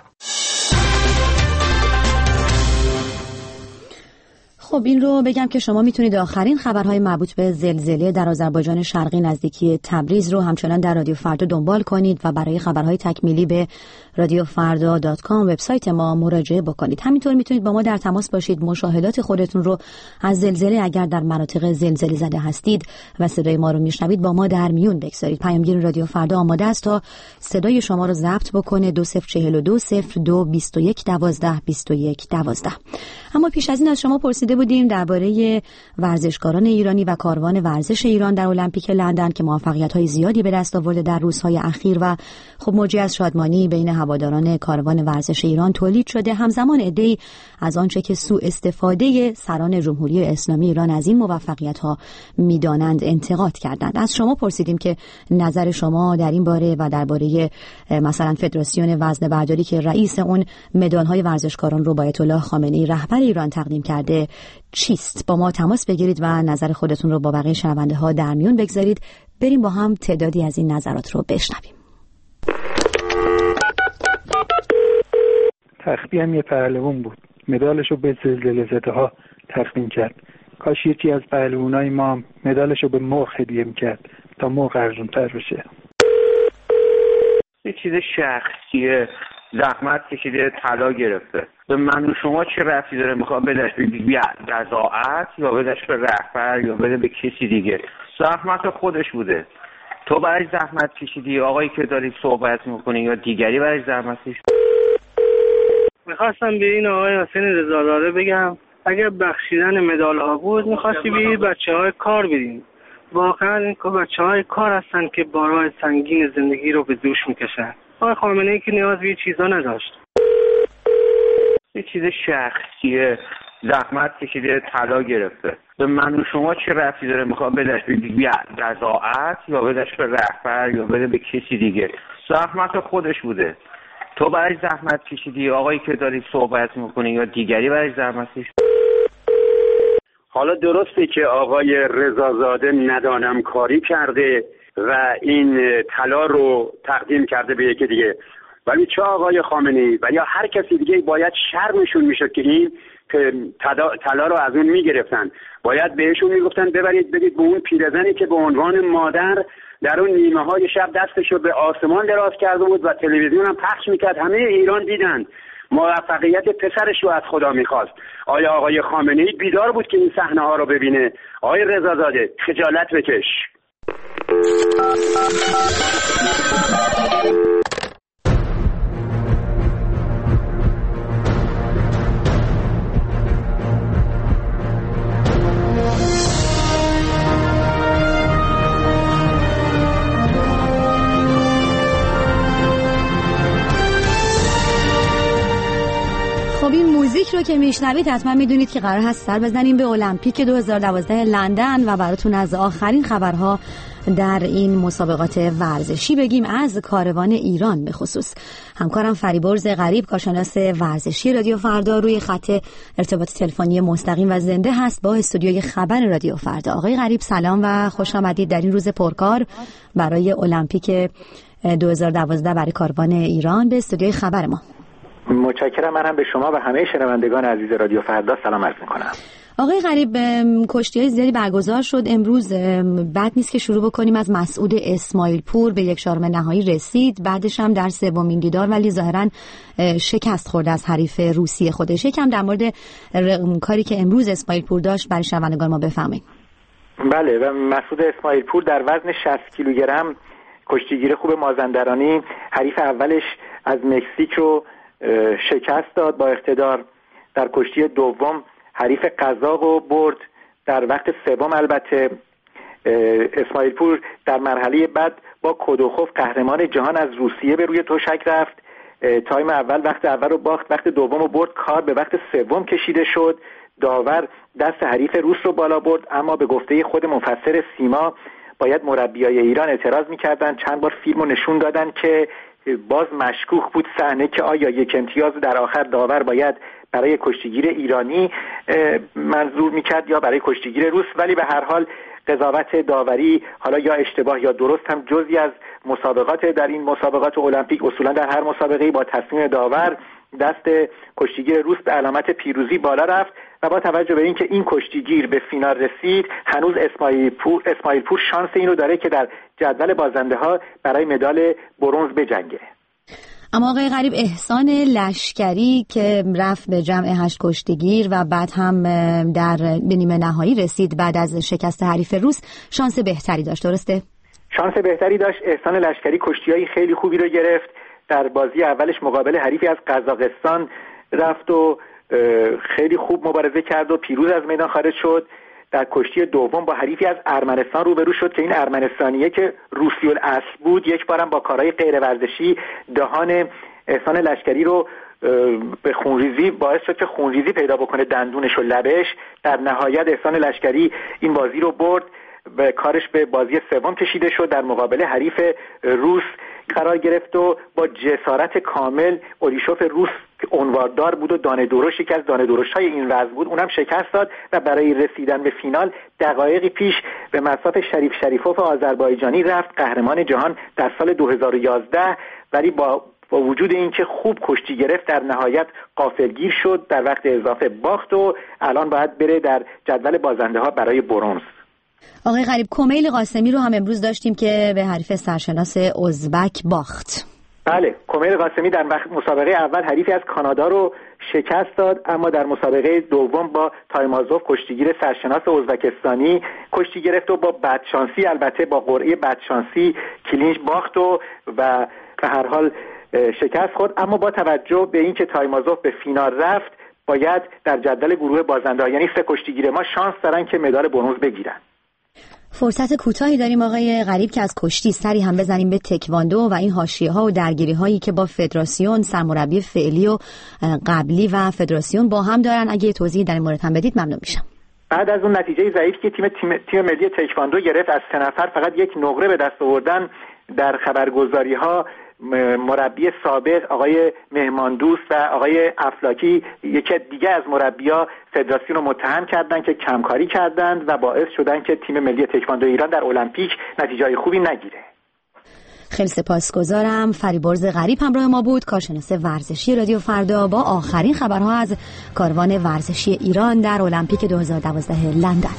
خب این رو بگم که شما میتونید آخرین خبرهای مربوط به زلزله در آذربایجان شرقی نزدیکی تبریز رو همچنان در رادیو فردا دنبال کنید و برای خبرهای تکمیلی به رادیو فردا دات کام وبسایت ما مراجعه بکنید. همینطور میتونید با ما در تماس باشید، مشاهدات خودتون رو از زلزله اگر در مناطق زلزله زده هستید و صدای ما رو میشنوید با ما در میون بگذارید. پیامگیر رادیو فردا آماده است تا صدای شما رو ضبط بکنه. دو صفر چهل و دو صفر دو بیست و یک دوازده بیست و یک دوازده. اما پیش از این از شما پرسیده بودیم درباره ورزشکاران ایرانی و کاروان ورزش ایران در المپیک لندن که موفقیت‌های زیادی به دست آورده در روزهای اخیر و خب موجی از شادمانی بین هواداران کاروان ورزش ایران تولید شده. همزمان عده‌ای از آنچه که سوء استفاده سران جمهوری اسلامی ایران از این موفقیت‌ها می‌دانند انتقاد کردند. از شما پرسیدیم که نظر شما در این باره و درباره مثلا فدراسیون وزنه‌برداری که رئیس اون مدال‌های ورزشکاران رو با آیت الله خامنه‌ای رهبر ایران تقدیم کرده چیست؟ با ما تماس بگیرید و نظر خودتون رو با بقیه شنونده ها در میون بگذارید. بریم با هم تعدادی از این نظرات رو بشنویم. تختی هم یه پهلوان بود. مدالش رو به زلزله زده ها تقدیم کرد. کاش یکی از پهلوانای ما هم مدالش رو به مرغ هدیه میکرد تا مرغ ارزان‌تر بشه. یه چیز شخصیه، زحمت کشیده، طلا گرفته. به من و شما چه ربطی داره؟ میخواد بدش به رضاعت یا بدش به رهبر یا بده به کسی دیگه؟ زحمت خودش بوده. تو برای زحمت کشیدی، آقایی که داری صحبت میکنی یا دیگری برای زحمت کشیدی؟ میخواستم به این آقای حسین رضازاده بگم اگر بخشیدن مدال ها بود میخواستی به بچه های کار بدین. واقعا این که بچه های کار هستن که بارهای سنگین زندگی رو به دوش میکشن. آقای خامنه ای که نیاز به چیزا نداشت. یه چیز شخصیه، زحمت کشیده، طلا گرفته. به من و شما چه ربطی داره؟ میخواد بدش به رضاعت یا بدش به رهبر یا بده به کسی دیگه؟ زحمت خودش بوده. تو برای زحمت کشیدی، آقایی که داری صحبت میکنی یا دیگری برای زحمت کشیدی؟ حالا درسته که آقای رضازاده ندانم کاری کرده و این طلا رو تقدیم کرده به یکی دیگه، ولی چه آقای خامنه‌ای و یا هر کسی دیگه باید شرمشون میشد که این طلا رو از اون میگرفتن. باید بهشون میگفتن ببرید بدید به اون پیرزنی که به عنوان مادر در اون نیمه های شب دستش رو به آسمان دراز کرده بود و تلویزیون هم پخش میکرد، همه ایران دیدن. موفقیت پسرش رو از خدا میخواست. آیا آقای خامنه‌ای بیدار بود که این صحنه ها رو ببینه؟ آقای رضازاده خجالت بکش. خب این موزیک رو که میشنوید حتما میدونید که قرار هست سر بزنیم به المپیک دو هزار و دوازده لندن و براتون از آخرین خبرها در این مسابقات ورزشی بگیم از کاروان ایران. به خصوص همکارم فریبرز غریب، کارشناس ورزشی رادیو فردا، روی خط ارتباط تلفنی مستقیم و زنده هست با استودیوی خبر رادیو فردا. آقای غریب سلام و خوش آمدید در این روز پرکار برای المپیک دو هزار و دوازده برای کاروان ایران به استودیوی خبر ما. متشکرم. من هم به شما و همه شنوندگان عزیز رادیو فردا سلام عرض می‌کنم. آقای غریب، کشتی‌های زیادی برگزار شد امروز. بد نیست که شروع بکنیم از مسعود اسماعیل پور، به یک چهارم نهایی رسید، بعدش هم در سومین دیدار ولی ظاهراً شکست خورد از حریف روسی خودش. یکم در مورد کاری که امروز اسماعیل پور داشت برای شنوندگان ما بفهمید. بله، و مسعود اسماعیل پور در وزن شصت کیلوگرم کشتیگیر خوب مازندرانی حریف اولش از مکزیک رو شکست داد با اقتدار. در کشتی دوم حریف قزاق رو برد. در وقت سوم البته اسماعیل پور در مرحله بعد با کودوخوف قهرمان جهان از روسیه به روی تشک رفت. تایم اول وقت اول رو باخت، وقت دوم رو برد، کار به وقت سوم کشیده شد. داور دست حریف روس رو بالا برد، اما به گفته خود مفسر سیما باید مربیای ایران اعتراض می‌کردن. چند بار فیلم رو نشون دادن که باز مشکوک بود صحنه که آیا یک امتیاز در آخر داور باید برای کشتیگیر ایرانی منظور میکرد یا برای کشتیگیر روس، ولی به هر حال قضاوت داوری حالا یا اشتباه یا درست هم جزئی از مسابقات در این مسابقات المپیک. اصولا در هر مسابقه‌ای با تصمیم داور دست کشتیگیر روس به علامت پیروزی بالا رفت و با توجه به اینکه این کشتیگیر به فینال رسید هنوز اسماعیل پور اسماعیل پور شانس اینو داره که در جدول بازنده برای مدال برنز بجنگه. اما آقای غریب، احسان لشکری که رفت به جمع هشت کشتیگیر و بعد هم در به نیمه نهایی رسید بعد از شکست حریف روس، شانس بهتری داشت، درسته؟ شانس بهتری داشت. احسان لشکری کشتی‌های خیلی خوبی رو گرفت. در بازی اولش مقابل حریفی از قزاقستان رفت و خیلی خوب مبارزه کرد و پیروز از میدان خارج شد. در کشتی دوم با حریفی از ارمنستان روبرو شد که این ارمنستانیه که روسی الاصل بود یک بارم با کارهای غیر ورزشی دهان احسان لشکری رو به خونریزی باعث شد که خونریزی پیدا بکنه دندونش و لبش. در نهایت احسان لشکری این بازی رو برد و کارش به بازی سوم کشیده شد. در مقابل حریف روس قرار گرفت و با جسارت کامل اولیشوف روس عنواردار بود و دانه درشت یکی از دانه درشت‌های این وزن بود، اونم شکست داد و برای رسیدن به فینال دقایقی پیش به مصاف شریف شریفوف آذربایجانی رفت، قهرمان جهان در سال دو هزار و یازده، ولی با با وجود اینکه خوب کشتی گرفت در نهایت غافلگیر شد، در وقت اضافه باخت و الان باید بره در جدول بازنده ها برای برنز. آقای غریب، کمیل قاسمی رو هم امروز داشتیم که به حریف سرشناس ازبک باخت. بله، کمیل قاسمی در مسابقه اول حریفی از کانادا رو شکست داد، اما در مسابقه دوم با تایمازوف کشتیگیر سرشناس ازبکستانی کشتی گرفت و با بدشانسی، البته با قرعه بدشانسی کلینچ باخت و و به هر حال شکست خورد. اما با توجه به اینکه تایمازوف به فینال رفت، باید در جدول گروه بازنده، یعنی سه کشتیگیر ما شانس دارن که مدال برنز بگیرن. فرصت کوتاهی داریم آقای غریب که از کشتی سری هم بزنیم به تکواندو و این حاشیه‌ها و درگیری‌هایی که با فدراسیون، سرمربی فعلی و قبلی و فدراسیون با هم دارن. اگه توضیح در این مورد هم بدید ممنون میشم. بعد از اون نتیجه ضعیفی که تیم تیم, تیم ملی تکواندو گرفت، از سه نفر فقط یک نقره به دست آوردن، در خبرگزاری‌ها مربی سابق آقای مهماندوست و آقای افلاکی، یکی دیگه از مربی‌ها، فدراسیون رو متهم کردن که کمکاری کردند و باعث شدن که تیم ملی تکواندو ایران در المپیک نتیجه خوبی نگیره. خیلی سپاسگزارم. فریبرز غریب همراه ما بود، کارشناس ورزشی رادیو فردا، با آخرین خبرها از کاروان ورزشی ایران در المپیک دو هزار و دوازده لندن.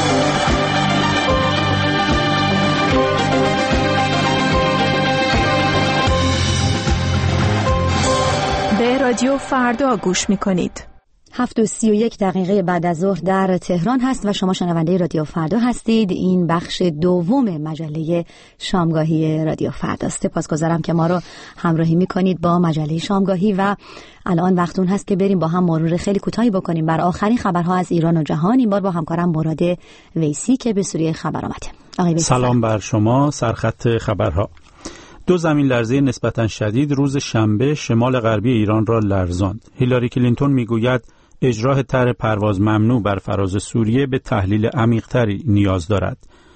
به رادیو فردا گوش میکنید. هفت و سی و یک دقیقه بعد از ظهر در تهران هست و شما شنونده رادیو فردا هستید. این بخش دوم مجله شامگاهی رادیو فرداست. سپاسگزارم که ما رو همراهی میکنید با مجله شامگاهی و الان وقت اون هست که بریم با هم مرور خیلی کوتاهی بکنیم بر آخرین خبرها از ایران و جهان. این بار با همکارم مراد ویسی که به سوریه خبر آمده. سلام بر شما. سرخط خبرها: دو زمین لرزه نسبتاً شدید روز شنبه شمال غربی ایران را لرزاند. هیلاری کلینتون میگوید اجرای طرح پرواز ممنوع بر فراز سوریه به تحلیل عمیق‌تری نیاز دارد.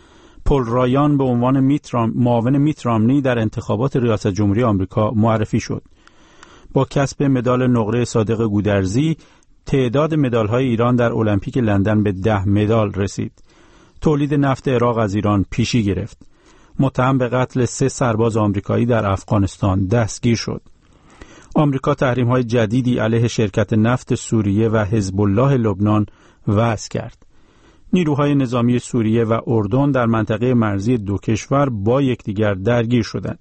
پل رایان به عنوان میترام معاون میت رامنی در انتخابات ریاست جمهوری آمریکا معرفی شد. با کسب مدال نقره صادق گودرزی، تعداد مدال‌های ایران در المپیک لندن به ده مدال رسید. تولید نفت عراق از ایران پیشی گرفت. متهم به قتل سه سرباز آمریکایی در افغانستان دستگیر شد. آمریکا تحریم‌های جدیدی علیه شرکت نفت سوریه و حزب الله لبنان وضع کرد. نیروهای نظامی سوریه و اردن در منطقه مرزی دو کشور با یکدیگر درگیر شدند.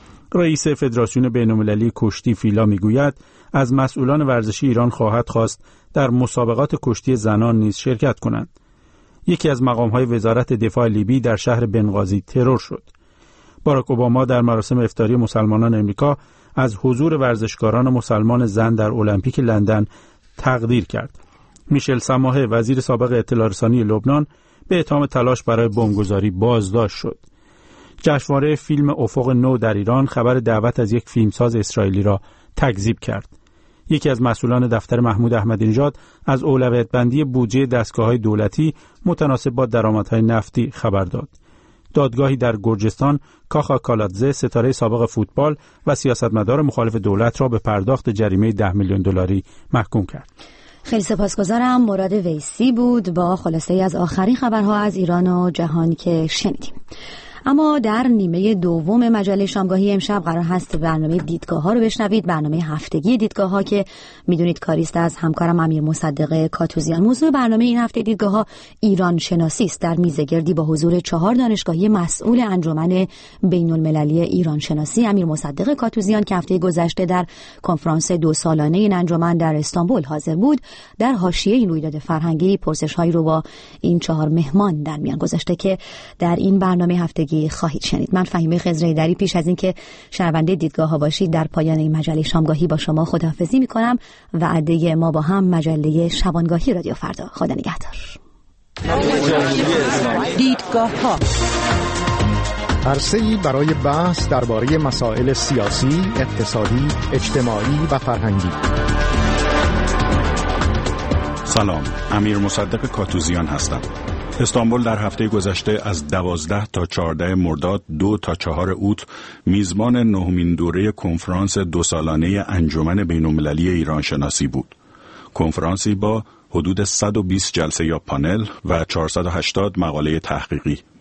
رئیس فدراسیون بین‌المللی کشتی فیلا میگوید از مسئولان ورزشی ایران خواهد خواست در مسابقات کشتی زنان نیز شرکت کنند. یکی از مقام‌های وزارت دفاع لیبی در شهر بنغازی ترور شد. باراک اوباما در مراسم افطاری مسلمانان امریکا از حضور ورزشکاران مسلمان زن در المپیک لندن تقدیر کرد. میشل سماحه، وزیر سابق اطلاع رسانی لبنان، به اتهام تلاش برای بمبگذاری بازداشت شد. جشنواره فیلم افق نو در ایران خبر دعوت از یک فیلمساز اسرائیلی را تکذیب کرد. یکی از مسئولان دفتر محمود احمدی نژاد از اولویت بندی بودجه دستگاه‌های دولتی متناسب با درآمدهای نفتی خبر داد. دادگاهی در گرجستان کاخا کالادزه، ستاره سابق فوتبال و سیاستمدار مخالف دولت را به پرداخت جریمه ده میلیون دلاری محکوم کرد. خیلی سپاسگزارم. مراد ویسی بود با خلاصه از آخرین خبرها از ایران و جهان که شنیدیم. اما در نیمه دوم مجله شامگاهی امشب قرار هست برنامه دیدگاه ها رو بشنوید، برنامه هفتگی دیدگاه ها که میدونید کاریست از همکارم امیر مصدق کاتوزیان. موضوع برنامه این هفته دیدگاه ها ایران شناسی است، در میزگردی با حضور چهار دانشگاهی مسئول انجمن بین المللی ایران شناسی. امیر مصدق کاتوزیان که هفته گذشته در کنفرانس دو سالانه این انجمن در استانبول حاضر بود، در حاشیه این رویداد فرهنگی پرسش هایی رو با این چهار مهمان در میان گذاشته که در این برنامه هفتگی خواهید شنید. من فهیمه خضرایدری پیش از این که شنونده دیدگاه ها باشید در پایان این مجله شامگاهی با شما خداحافظی میکنم. وعده ما با هم مجله شبانگاهی رادیو فردا. خدا نگهدار. دیدگاه ها عرصه‌ای برای بحث درباره مسائل سیاسی، اقتصادی، اجتماعی و فرهنگی. سلام، امیر مصدق کاتوزیان هستم. استانبول در هفته گذشته از دوازده تا چهارده مرداد، دو تا چهار اوت میزبان نهمین دوره کنفرانس دو سالانه انجمن بین‌المللی ایران شناسی بود. کنفرانسی با حدود صد و بیست جلسه یا پانل و چهارصد و هشتاد مقاله تحقیقی.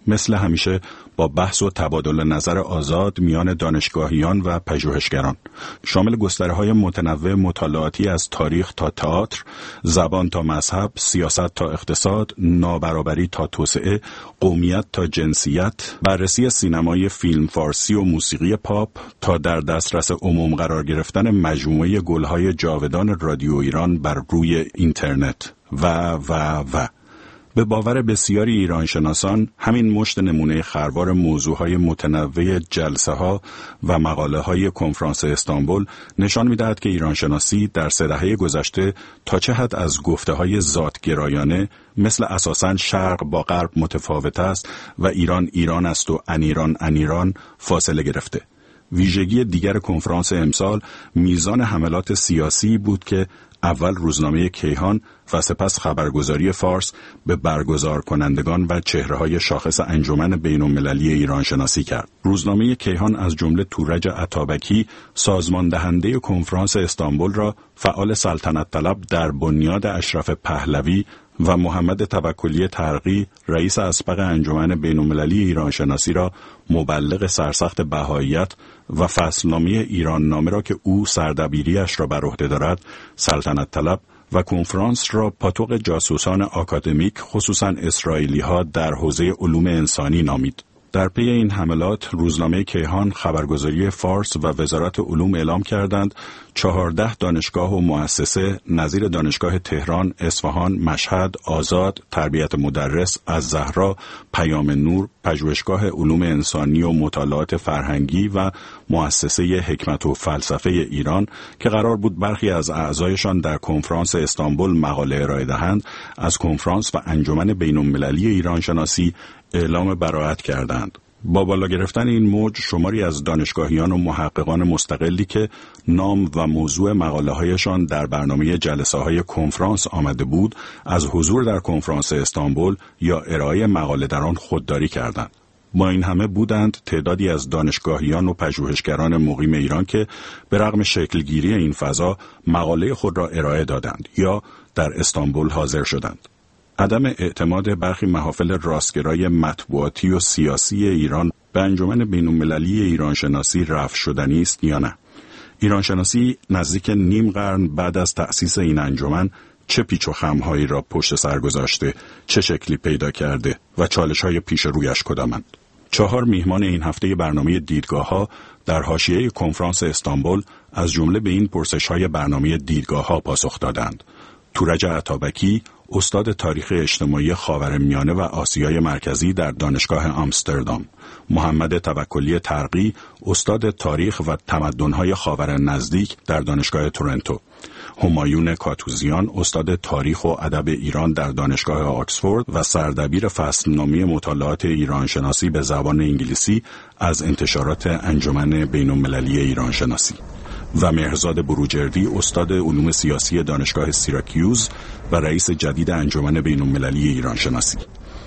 مثل همیشه با بحث و تبادل نظر آزاد میان دانشگاهیان و پژوهشگران، شامل گستره‌های متنوع مطالعاتی از تاریخ تا تئاتر، زبان تا مذهب، سیاست تا اقتصاد، نابرابری تا توسعه، قومیت تا جنسیت، بررسی سینمای فیلم فارسی و موسیقی پاپ تا در دسترس عموم قرار گرفتن مجموعه گل‌های جاودان رادیو ایران بر روی اینترنت و و و به باور بسیاری ایرانشناسان همین مشت نمونه خروار موضوعهای متنوع جلسه ها و مقاله های کنفرانس استانبول نشان می‌دهد که ایرانشناسی در سه دهه گذشته تا چه حد از گفته های ذاتگرایانه مثل اساساً شرق با غرب متفاوت است و ایران ایران است و انیران انیران فاصله گرفته. ویژگی دیگر کنفرانس امسال میزان حملات سیاسی بود که اول روزنامه کیهان و سپس خبرگزاری فارس به برگزار کنندگان و چهره‌های شاخص انجمن بین‌المللی ایران شناسی کرد. روزنامه کیهان از جمله تورج عطابکی، سازمان دهنده کنفرانس استانبول را فعال سلطنت طلب در بنیاد اشرف پهلوی و محمد توکلی ترقی، رئیس اسبق انجمن بین‌المللی ایران شناسی را مبلغ سرسخت بهاییت و فصلنامه ایران نامه را که او سردبیریش را بر عهده دارد سلطنت طلب و کنفرانس را پاتوق جاسوسان آکادمیک خصوصا اسرائیلی ها در حوزه علوم انسانی نامید. در پی این حملات روزنامه کیهان، خبرگزاری فارس و وزارت علوم اعلام کردند چهارده دانشگاه و مؤسسه نظیر دانشگاه تهران، اصفهان، مشهد، آزاد، تربیت مدرس، الزهرا، پیام نور، پژوهشگاه علوم انسانی و مطالعات فرهنگی و مؤسسه حکمت و فلسفه ایران که قرار بود برخی از اعضایشان در کنفرانس استانبول مقاله ارائه دهند، از کنفرانس و انجمن بین‌المللی ایران شناسی اعلام براءت کردند. با بالا گرفتن این موج شماری از دانشگاهیان و محققان مستقلی که نام و موضوع مقاله هایشان در برنامه جلسه های کنفرانس آمده بود از حضور در کنفرانس استانبول یا ارائه مقاله در آن خودداری کردند. با این همه بودند تعدادی از دانشگاهیان و پژوهشگران مقیم ایران که به رغم شکلگیری این فضا مقاله خود را ارائه دادند یا در استانبول حاضر شدند. عدم اعتماد برخی محافل راستگرای مطبوعاتی و سیاسی ایران به انجمن بین‌المللی ایران شناسی رفع شدنی است یا نه؟ ایران شناسی نزدیک نیم قرن بعد از تأسیس این انجمن چه پیچ و خم‌هایی را پشت سر گذاشته، چه شکلی پیدا کرده و چالش‌های پیش رویش کدامند؟ چهار میهمان این هفته برنامه دیدگاه‌ها در حاشیه کنفرانس استانبول از جمله به این پرسش‌های برنامه دیدگاه‌ها پاسخ دادند. تورج عطابکی، استاد تاریخ اجتماعی خاورمیانه و آسیای مرکزی در دانشگاه آمستردام، محمد توکلی ترقی، استاد تاریخ و تمدن‌های خاور نزدیک در دانشگاه تورنتو، همایون کاتوزیان، استاد تاریخ و ادب ایران در دانشگاه آکسفورد و سردبیر فصلنامه مطالعات ایران شناسی به زبان انگلیسی از انتشارات انجمن بین‌المللی ایران شناسی، و مهرزاد بروجردی، استاد علوم سیاسی دانشگاه سیراکیوز و رئیس جدید انجمن بین‌المللی ایران شناسی.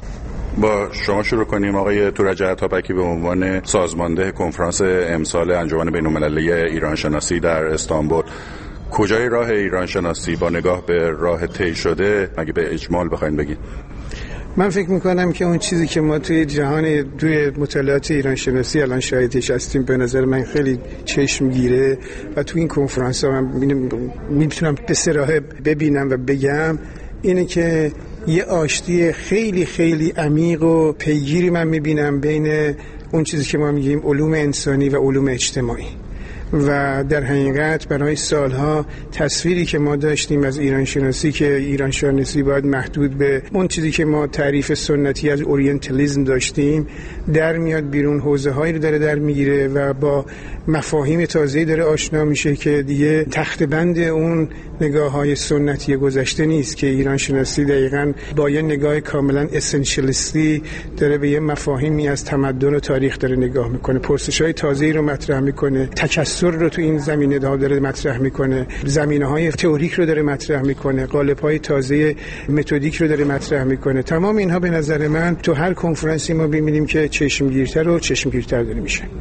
با شما شروع کنیم آقای تورج عطابکی به عنوان سازمانده کنفرانس امسال انجمن بین‌المللی ایران شناسی در استانبول. کجای راه ایران شناسی با نگاه به راه طی شده مگه به اجمال بخواید بگید؟ من فکر میکنم که اون چیزی که ما توی جهان توی مطالعات ایران شناسی الان شاهدش هستیم به نظر من خیلی چشم گیره و توی این کنفرانس ها من میتونم به صراحت ببینم و بگم اینه که یه آشتی خیلی خیلی عمیق و پیگیری من میبینم بین اون چیزی که ما میگیم علوم انسانی و علوم اجتماعی و در حقیقت برای سالها تصویری که ما داشتیم از ایران شناسی که ایران شناسی باید محدود به اون چیزی که ما تعریف سنتی از اورینتالیسم داشتیم در میاد بیرون، حوزه هایی رو داره در میگیره و با مفاهیم تازه‌ای داره آشنا میشه که دیگه تخت بند اون نگاه های سنتی گذشته نیست که ایران شناسی دقیقاً با یه نگاه کاملا اسنشیالیستی داره به یه مفاهیمی از تمدن و تاریخ داره نگاه میکنه، پرسش های تازه‌ای رو مطرح میکنه، تکثر رو تو این زمینه داره مطرح میکنه، زمینه‌های تئوریک رو داره مطرح میکنه، قالب‌های تازه متدیک رو داره مطرح میکنه. تمام اینها به نظر من تو هر کنفرانسی ما ببینیم که چشمگیرتر و چشمگیرتر داره میشه.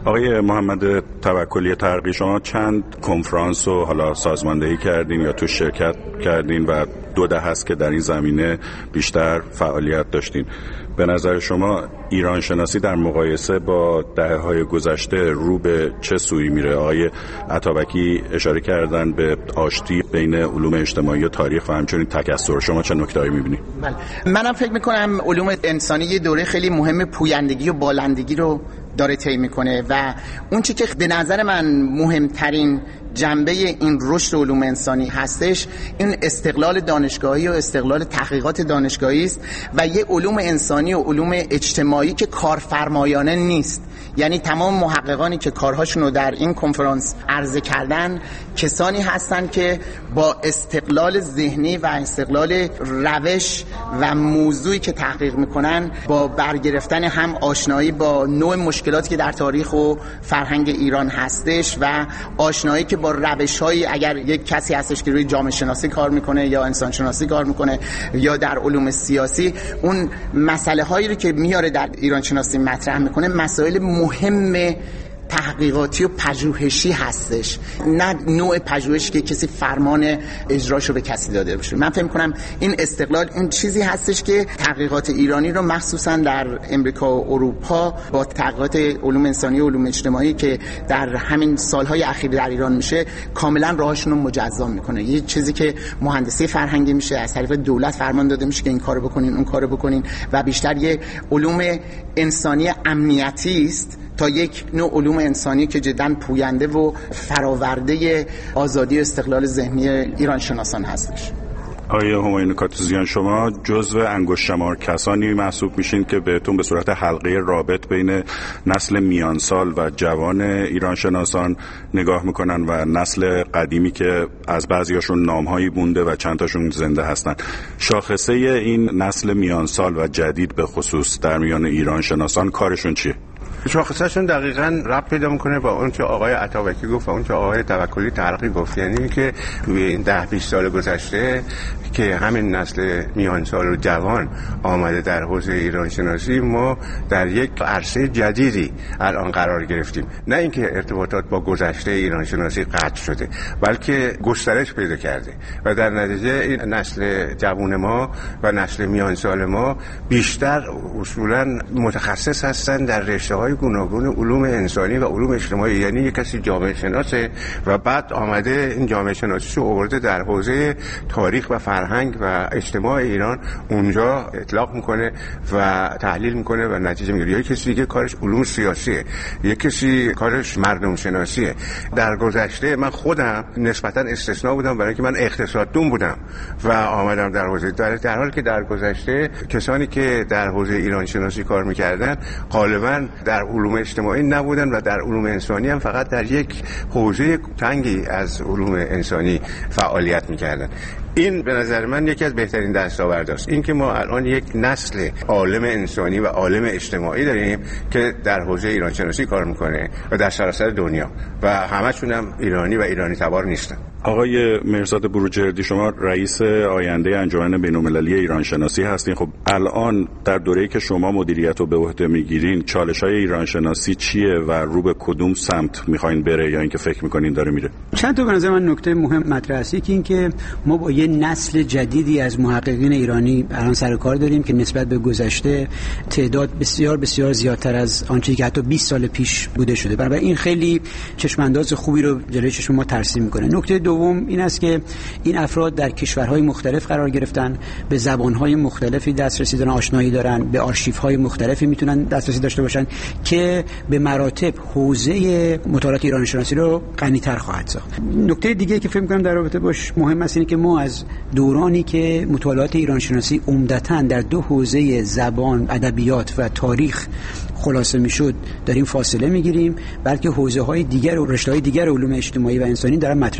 آقای محمد توکلی ترقی، شما چند کنفرانس رو حالا سازماندهی کردین یا تو شرکت کردین و دو دهه است که در این زمینه بیشتر فعالیت داشتین. به نظر شما ایران شناسی در مقایسه با دهه‌های گذشته رو به چه سوی میره؟ آقای عطابکی اشاره کردن به آشتی بین علوم اجتماعی و تاریخ و همچنین تکثر. شما چه نکته‌ای می‌بینید؟ منم فکر می‌کنم علوم انسانی یه دوره خیلی مهم پویندگی و بالندگی رو داره طی میکنه و اون چی که به نظر من مهمترین جنبه این رشد علوم انسانی هستش این استقلال دانشگاهی و استقلال تحقیقات دانشگاهی است و یه علوم انسانی و علوم اجتماعی که کارفرمایانه نیست. یعنی تمام محققانی که کارهاشون رو در این کنفرانس عرضه کردن کسانی هستن که با استقلال ذهنی و استقلال روش و موضوعی که تحقیق میکنن با برگرفتن هم آشنایی با نوع مشکلاتی که در تاریخ و فرهنگ ایران هستش و آشنایی که با روش‌های اگر یک کسی هستش که روی جامعه شناسی کار میکنه یا انسان شناسی کار میکنه یا در علوم سیاسی، اون مسئله هایی رو که میاره در ایران شناسی مطرح میکنه مسائل مهم تحقیقاتی و پژوهشی هستش، نه نوع پژوهشی که کسی فرمان اجراشو به کسی داده باشه. من فکر می‌کنم این استقلال این چیزی هستش که تحقیقات ایرانی رو مخصوصا در امریکا و اروپا با تحقیقات علوم انسانی و علوم اجتماعی که در همین سالهای اخیر در ایران میشه کاملا راهشون رو مجزا میکنه. یه چیزی که مهندسی فرهنگی میشه از طریق دولت فرمان داده میشه که این کارو بکنین اون کارو بکنین و بیشتر یه علوم انسانی امنیتی است تا یک نوع علوم انسانی که جداً پوینده و فراورده آزادی و استقلال ذهنی ایران شناسان هستش. آیا همایون کاتوزیان، شما جزو انگشت شمار کسانی محسوب میشین که بهتون به صورت حلقه رابط بین نسل میانسال و جوان ایران شناسان نگاه میکنن و نسل قدیمی که از بعضیاشون نامهایی بونده و چند تاشون زنده هستن. شاخصه این نسل میانسال و جدید به خصوص در میان ایران شناسان کارشون چیه؟ شاخصه‌شون دقیقاً ربط پیدا میکنه با اون که آقای عطابکی گفت و اون که آقای توکلی ترقی گفت. یعنی که این ده بیست سال گذشته که همین نسل میانسال و جوان آمده در حوزه ایران شناسی، ما در یک عرصه جدیدی الان قرار گرفتیم. نه اینکه ارتباطات با گذشته ایران شناسی قطع شده، بلکه گسترش پیدا کرده و در نتیجه این نسل جوان ما و نسل میانسال ما بیشتر اصولاً متخصص هستن در رشته‌های گوناگون علوم انسانی و علوم اجتماعی. یعنی یک کسی جامعه شناسه و بعد آمده این جامعه شناسیشو آورده در حوزه تاریخ و فرهنگ و اجتماع ایران، اونجا اطلاق میکنه و تحلیل میکنه و نتیجه میگیره. یک کسی دیگه کارش علوم سیاسیه، یک کسی کارش مردم شناسیه. در گذشته من خودم نسبتا استثناء بودم برای که من اقتصاددون بودم و آمدم در حوزه در, در حالی که در گذشته کسانی که در حوزه ایران شناسی کار میکردن غالبا در علوم اجتماعی نبودن و در علوم انسانی هم فقط در یک حوزه تنگی از علوم انسانی فعالیت میکردن. این به نظر من یکی از بهترین دستاوردهاست، این که ما الان یک نسل عالم انسانی و عالم اجتماعی داریم که در حوزه ایران شناسی کار میکنه و در سراسر دنیا و همشون هم ایرانی و ایرانی تبار نیستن. آقای مرزاد بروجردی، شما رئیس آینده انجمن بین‌المللی ایران شناسی هستین. خب الان در دوره‌ای که شما مدیریت رو به عهده میگیرین، چالش‌های ایران شناسی چیه و رو به کدوم سمت میخواین بره یا اینکه فکر میکنین داره میره؟ چند تا به نظر من نکته مهم مطرح است که اینکه ما با یه نسل جدیدی از محققین ایرانی الان سر کار داریم که نسبت به گذشته تعداد بسیار بسیار زیادتر از آنچه که حتی بیست سال پیش بوده شده. برای این خیلی چشمانداز خوبی رو جلوی چشم ما ترسیم میکنه. نکته دوم این است که این افراد در کشورهای مختلف قرار گرفتن، به زبانهای مختلفی دسترسی دارن، آشنایی دارن، به آرشیوهای مختلفی میتونن دسترسی داشته باشن که به مراتب حوزه مطالعات ایران شناسی رو غنی‌تر خواهد ساخت. نکته دیگه که فکر می‌کنم در رابطه باش مهم است اینه که ما از دورانی که مطالعات ایران شناسی عمدتاً در دو حوزه زبان، ادبیات و تاریخ خلاصه میشد داریم فاصله میگیریم، بلکه حوزه‌های دیگر و رشته‌های دیگر علوم اجتماعی و انسانی دارن مطرح میشن، از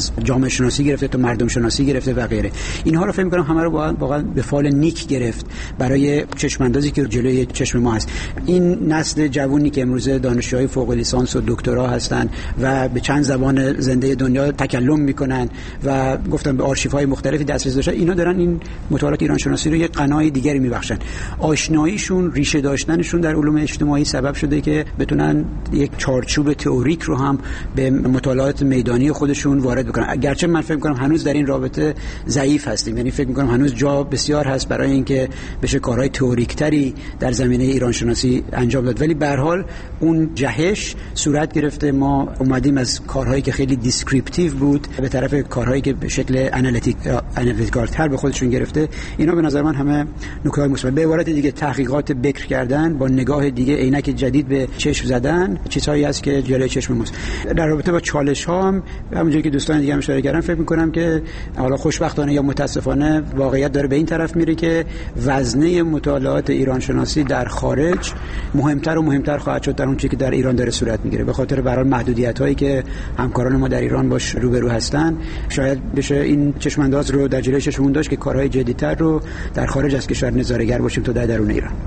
از جامعه شناسی گرفته تا مردم شناسی گرفته و غیره. اینها رو فکر می‌کنم همه رو واقعا به فال نیک گرفت برای چشم‌اندازی که جلوی چشم ما هست. این نسل جوونی که امروز دانشجوهای فوق لیسانس و دکترا هستن و به چند زبان زنده دنیا تکلم میکنن و گفتم به آرشیوهای مختلفی دسترسی داشتن، اینا دارن این مطالعات ایران شناسی رو یه قنای دیگری میبخشن. آشناییشون، ریشه داشتنشون در علوم اجتماعی سبب شده که بتونن یک چارچوب تئوریک رو هم به مطالعات میدانی خودشون وارد بکنن. اگرچه من فکر می‌کنم هنوز در این رابطه ضعیف هستیم، یعنی فکر می‌کنم هنوز جا بسیار هست برای اینکه بشه کارهای تئوریک‌تری در زمینه ایران شناسی انجام داد، ولی به هر حال اون جهش صورت گرفته. ما اومدیم از کارهایی که خیلی دیسکریپتیو بود به طرف کارهایی که به شکل آنالیتیک آنالیتیکال‌تر به خودشون گرفته. اینا به نظر من همه نکات مثبت. به عبارت دیگه تحقیقات بکر کردن با نگاه دیگه، عینک جدید به چشم زدن، چیزهایی هست که جلوی چشم ماست. در رابطه با چالش‌ها هم همونجوری که دوستان دیگه هم اشاره کردن، فکر می‌کنم که حالا خوشبختانه یا متاسفانه واقعیت داره به این طرف میره که وزنه مطالعات ایران شناسی در خارج مهمتر و مهمتر خواهد شد در اون چیزی که در ایران داره صورت میگیره، به خاطر برای محدودیت‌هایی که همکاران ما در ایران باش روبرو هستن. شاید بشه این چشم‌انداز رو در جلوی چشمون داشت که کارهای جدی‌تر رو در خارج از کشور نظاره‌گر باشیم تا در درون ایران.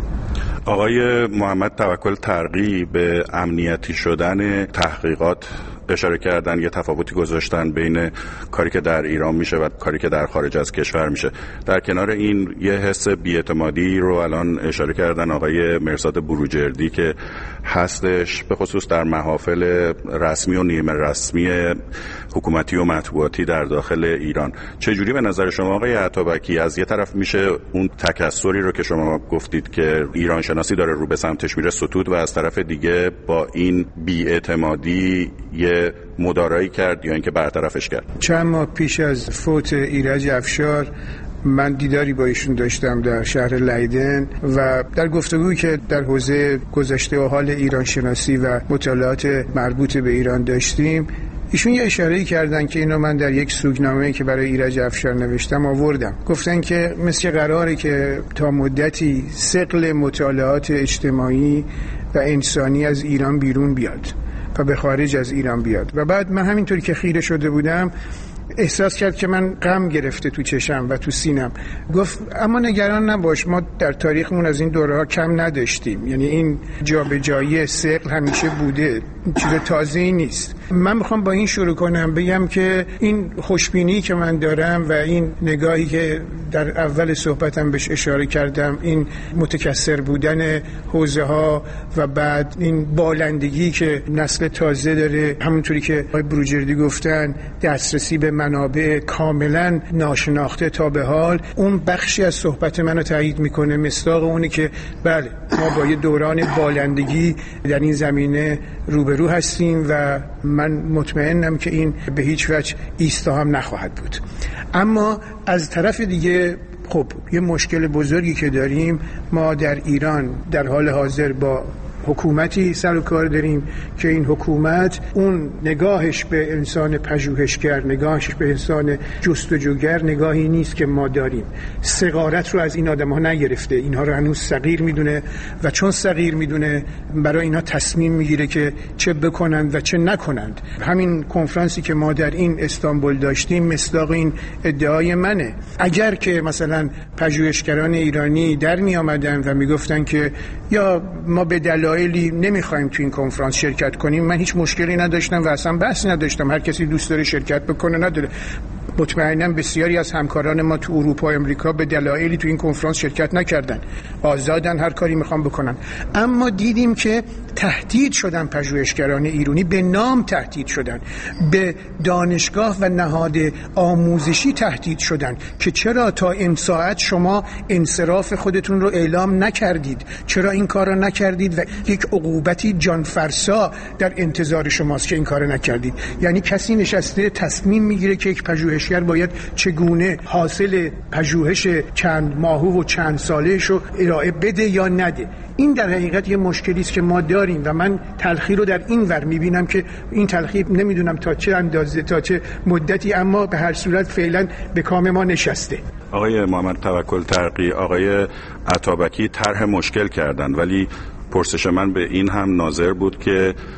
آقای محمد توکل ترقی به امنیتی شدن تحقیقات اشاره کردن، یه تفاوتی گذاشتن بین کاری که در ایران میشه و کاری که در خارج از کشور میشه. در کنار این یه حس بی‌اعتمادی رو الان اشاره کردن آقای مرزاد بروجردی که هستش، به خصوص در محافل رسمی و نیمه رسمی حکومتی و مطبوعاتی در داخل ایران. چجوری به نظر شما آقای عطابکی از یه طرف میشه اون تکثری رو که شما گفتید که ایران شناسی داره رو به سمتش میره ستود و از طرف دیگه با این بی‌اعتمادی یه مدارایی کرد یا اینکه برطرفش کرد؟ چند ماه پیش از فوت ایرج افشار من دیداری با ایشون داشتم در شهر لیدن و در گفتگویی که در حوزه گذشته و حال ایران شناسی و مطالعات مربوط به ایران داشتیم، ایشون یه اشاره‌ای کردن که اینو من در یک سوگنامه‌ای که برای ایرج افشار نوشتم آوردم. گفتن که مثل قراره که تا مدتی ثقل مطالعات اجتماعی و انسانی از ایران بیرون بیاد و به خارج از ایران بیاد. و بعد من همینطوری که خیره شده بودم احساس کرد که من غم گرفته تو چشم و تو سینم. گفت اما نگران نباش، ما در تاریخمون از این دوره‌ها کم نداشتیم، یعنی این جابجایی ثقل همیشه بوده، چیز تازه‌ای نیست. من میخوام با این شروع کنم، بگم که این خوشبینی که من دارم و این نگاهی که در اول صحبتم بهش اشاره کردم، این متکثر بودن حوزه ها و بعد این بالندگی که نسل تازه داره، همونطوری که آقای بروجردی گفتن دسترسی به منابع کاملا ناشناخته تا به حال، اون بخشی از صحبت منو تایید میکنه. مصداق اونه که بله ما با یه دوران بالندگی در این زمینه روبرو هستیم و من مطمئنم که این به هیچ وجه ایستا هم نخواهد بود. اما از طرف دیگه خب یه مشکل بزرگی که داریم، ما در ایران در حال حاضر با حکومتی سر و کار داریم که این حکومت اون نگاهش به انسان پژوهشگر، نگاهش به انسان جستجوگر نگاهی نیست که ما داریم. صغارت رو از این آدم ها نگرفته، اینها رو هنوز صغیر میدونه و چون صغیر میدونه برای اینها تصمیم میگیره که چه بکنند و چه نکنند. همین کنفرانسی که ما در این استانبول داشتیم مصداق این ادعای منه. اگر که مثلا پژوهشگران ایرانی در می آمدن و میگفتن که یا ما به دلایلی نمیخوایم تو این کنفرانس شرکت کنیم، من هیچ مشکلی نداشتم و اصلا بحث نداشتم، هر کسی دوست داره شرکت بکنه نداره. مطمئنم بسیاری از همکاران ما تو اروپا و امریکا به دلایلی تو این کنفرانس شرکت نکردن، آزادن هر کاری میخوان بکنن. اما دیدیم که تهدید شدن پژوهشگران ایرانی، به نام تهدید شدن، به دانشگاه و نهاد آموزشی تهدید شدن که چرا تا این ساعت شما انصراف خودتون رو اعلام نکردید، چرا این کار رو نکردید و یک عقوبتی جانفرسا در انتظار شماست که این کار رو نکردید. یعنی کسی نشسته تصمیم میگیره که یک پژوهشگر باید چگونه حاصل پژوهش چند ماهه و چند ساله‌اش رو ارائه بده یا نده. این در حقیقت یه مشکلی است که ما داریم و من تلخی رو در این ور میبینم که این تلخی نمیدونم تا چه اندازه تا چه مدتی، اما به هر صورت فعلا به کام ما نشسته. آقای محمد توکل ترقی، آقای عطابکی طرح مشکل کردن، ولی پرسش من به این هم ناظر بود که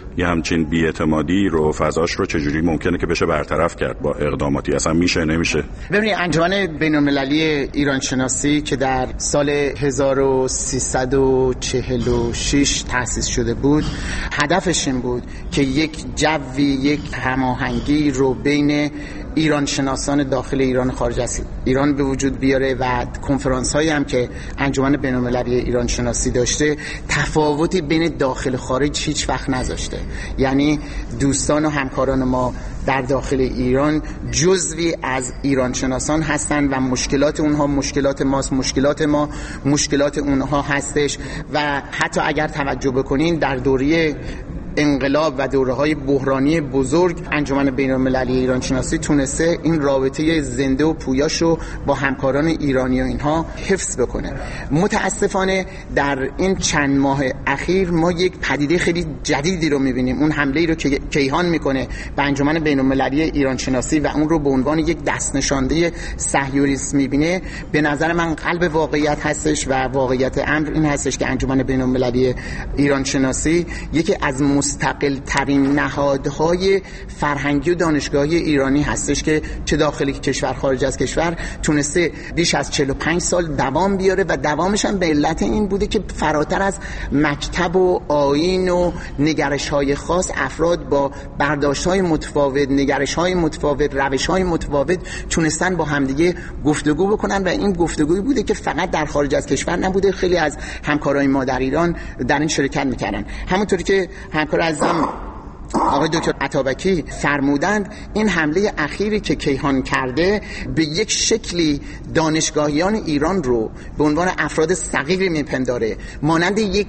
یه همچین بی‌اعتمادی رو فضاش رو چجوری ممکنه که بشه برطرف کرد با اقداماتی؟ اصلا میشه نمیشه؟ ببینید انجمن بین‌المللی ایران شناسی که در سال هزار و سیصد و چهل و شش تأسیس شده بود، هدفش این بود که یک جوی، یک هماهنگی رو بین ایران شناسان داخل ایران و خارج از ایران به وجود بیاره و کنفرانس هایی هم که انجمن بین‌المللی ایران شناسی داشته تفاوتی بین داخل و خارج هیچ وقت نذاشته. یعنی دوستان و همکاران ما در داخل ایران جزوی از ایران شناسان هستند و مشکلات اونها مشکلات ماست، مشکلات ما مشکلات اونها هستش. و حتی اگر توجه بکنین در دوره انقلاب و دوره‌های بحرانی بزرگ انجمن بین‌المللی ایران شناسی تونسته این رابطه زنده و پویاشو با همکاران ایرانی و اینها حفظ بکنه. متاسفانه در این چند ماه اخیر ما یک پدیده خیلی جدیدی رو می‌بینیم. اون حمله‌ای رو که کیهان میکنه به انجمن بین‌المللی ایران شناسی و اون رو به عنوان یک دستنشانده صهیونیسم می‌بینه، به نظر من قلب واقعیت هستش و واقعیت امر این هستش که انجمن بین‌المللی ایران شناسی یکی از مستقل ترین نهادهای فرهنگی و دانشگاهی ایرانی هستش که چه داخل کشور خارج از کشور تونسته بیش از چهل و پنج سال دوام بیاره و دوامش هم به علت این بوده که فراتر از مکتب و آیین و نگرش‌های خاص افراد با برداشت‌های متفاوت، نگرش‌های متفاوت، روش‌های متفاوت تونستن با همدیگه گفتگو بکنن و این گفتگویی بوده که فقط در خارج از کشور نبوده، خیلی از همکارای ما در ایران در این شرکت می‌کردن. همونطوری که همکار عزیزم آقای دکتر عطابکی فرمودند، این حمله اخیری که کیهان کرده به یک شکلی دانشگاهیان ایران رو به عنوان افراد صغیری میپنداره، مانند یک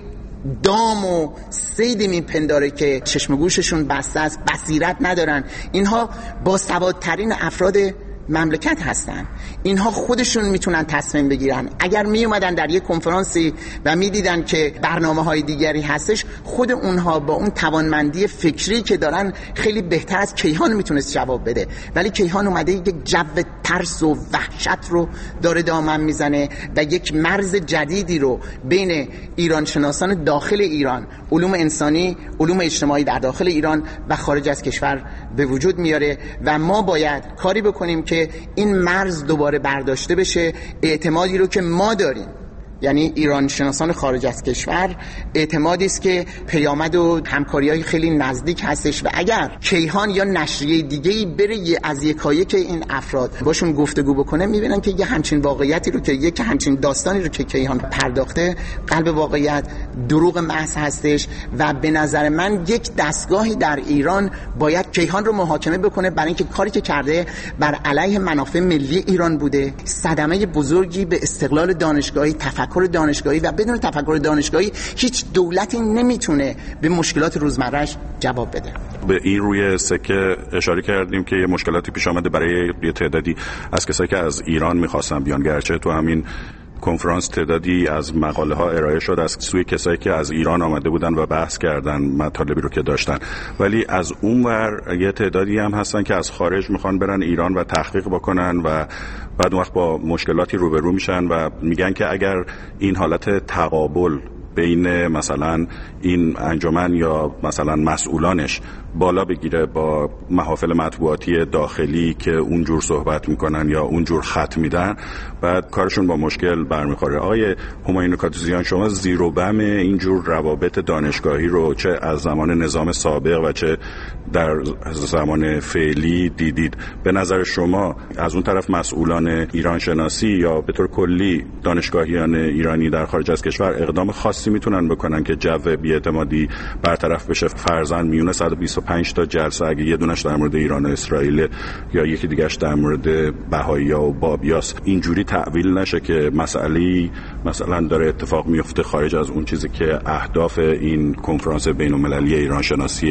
دام و صید میپنداره که چشم گوششون بسته است، بصیرت ندارن. اینها با سوادترین افراد مملکت هستن، اینها خودشون میتونن تصمیم بگیرن. اگر می اومدن در یک کنفرانسی و میدیدن که برنامه های دیگری هستش، خود اونها با اون توانمندی فکری که دارن خیلی بهتر از کیهان میتونست جواب بده. ولی کیهان اومده یک جو ترس و وحشت رو داره دامن میزنه و یک مرز جدیدی رو بین ایران شناسان داخل ایران، علوم انسانی، علوم اجتماعی در داخل ایران و خارج از کشور به وجود میاره و ما باید کاری بکنیم که این مرز دوباره برداشته بشه. اعتمادی رو که ما داریم، یعنی ایران شناسان خارج از کشور، اعتمادی است که پیامد و همکاری‌های خیلی نزدیک هستش و اگر کیهان یا نشریه دیگه‌ای بره از یکایک این افراد باشون گفتگو بکنه، می‌بینن که یه همچین واقعیتی رو که یک همچین داستانی رو که کیهان پرداخته قلب واقعیت دروغ محض هستش و به نظر من یک دستگاهی در ایران باید کیهان رو محاکمه بکنه برای اینکه کاری که کرده بر علیه منافع ملی ایران بوده، صدمه بزرگی به استقلال دانشگاهی، تفکر دانشگاهی و بدون تفکر دانشگاهی هیچ دولتی نمیتونه به مشکلات روزمرهش جواب بده. به این روی سکه اشاره کردیم که یه مشکلاتی پیش آمده برای یه تعدادی از کسایی که از ایران میخواستن بیان، گرچه تو همین کنفرانس تعدادی از مقاله ها ارائه شد از سوی کسایی که از ایران آمده بودن و بحث کردن مطالبی رو که داشتن، ولی از اون ور یه تعدادی هم هستن که از خارج میخوان برن ایران و تحقیق بکنن و بعد وقت با مشکلاتی روبرو میشن و میگن که اگر این حالت تقابل بین مثلا این انجمن یا مثلا مسئولانش بالا بگیره با محافل مطبوعاتی داخلی که اونجور صحبت میکنن یا اونجور خط میدن، بعد کارشون با مشکل برمیخوره. آقای همایون کاتوزیان، شما زیر و بم اینجور روابط دانشگاهی رو چه از زمان نظام سابق و چه در زمان فعلی دیدید. به نظر شما از اون طرف مسئولان ایران شناسی یا به طور کلی دانشگاهیان ایرانی در خارج از کشور اقدام خاصی میتونن بکنن که جو بی‌اعتمادی برطرف بشه؟ فرضاً میونه صد و بیست و پنج تا جلسه اگه یه دونش در مورد ایران و اسرائیل یا یکی دیگهش در مورد بهائی‌ها و بابیاس، اینجوری تعویل نشه که مسئله‌ای مثلا داره اتفاق میفته خارج از اون چیزی که اهداف این کنفرانس بین‌المللی ایران شناسیه.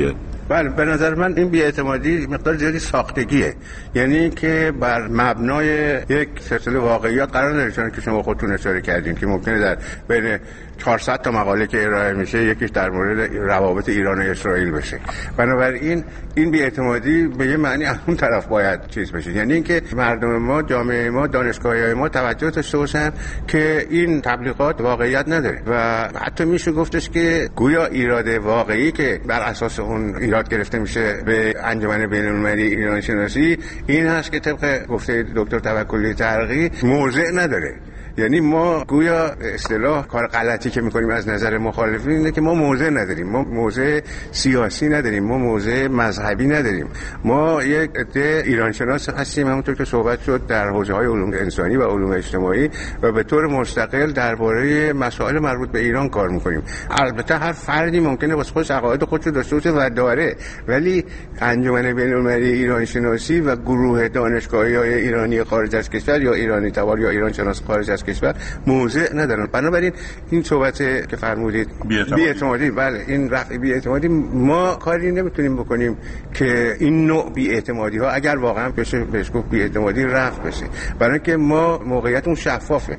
بله به نظر من این بی‌اعتمادی مقدار زیادی ساختگیه، یعنی که بر مبنای یک سلسله واقعیات قرار نداره، چون که شما خودتون اشاره کردین که ممکنه در بین چهارصد تا مقاله که ارائه میشه یکیش در مورد روابط ایران و اسرائیل بشه. بنابراین این بی‌اعتمادی به یه معنی از اون طرف باید چیز بشه، یعنی اینکه مردم ما، جامعه ما، دانشگاه‌های ما توجه داشته باشن که این تبلیغات واقعیت نداره و حتی میشه گفتش که گویا ایراد واقعی که بر اساس اون ایراد گرفته میشه به انجمن بین‌المللی ایران شناسی این هست که طبق گفته دکتر توکلی ترقی موضع نداره. یعنی ما گویا اصطلاح کار غلطی که میکنیم از نظر مخالفین اینه که ما موضع نداریم، ما موضع سیاسی نداریم، ما موضع مذهبی نداریم، ما یک عده ایران شناس هستیم همونطور که صحبت شد در حوزه‌های علوم انسانی و علوم اجتماعی و به طور مستقل درباره مسائل مربوط به ایران کار میکنیم. البته هر فردی ممکنه واسه خودش عقاید خودش رو داشته باشه و داره، ولی انجمن بین‌المللی ایران شناسی و گروه دانشگاهی‌های ایرانی خارج از کشور یا ایرانی تبار یا ایران شناس خارج از کشور موضع ندارن. بنابراین این صحبت که فرمودید بی‌اعتمادی، بله این رفع بی‌اعتمادی ما کاری نمیتونیم بکنیم که این نوع بی‌اعتمادی ها اگر واقعا بشه بهش گفت بی‌اعتمادی رفع بشه، برای اینکه ما موقعیتمون شفافه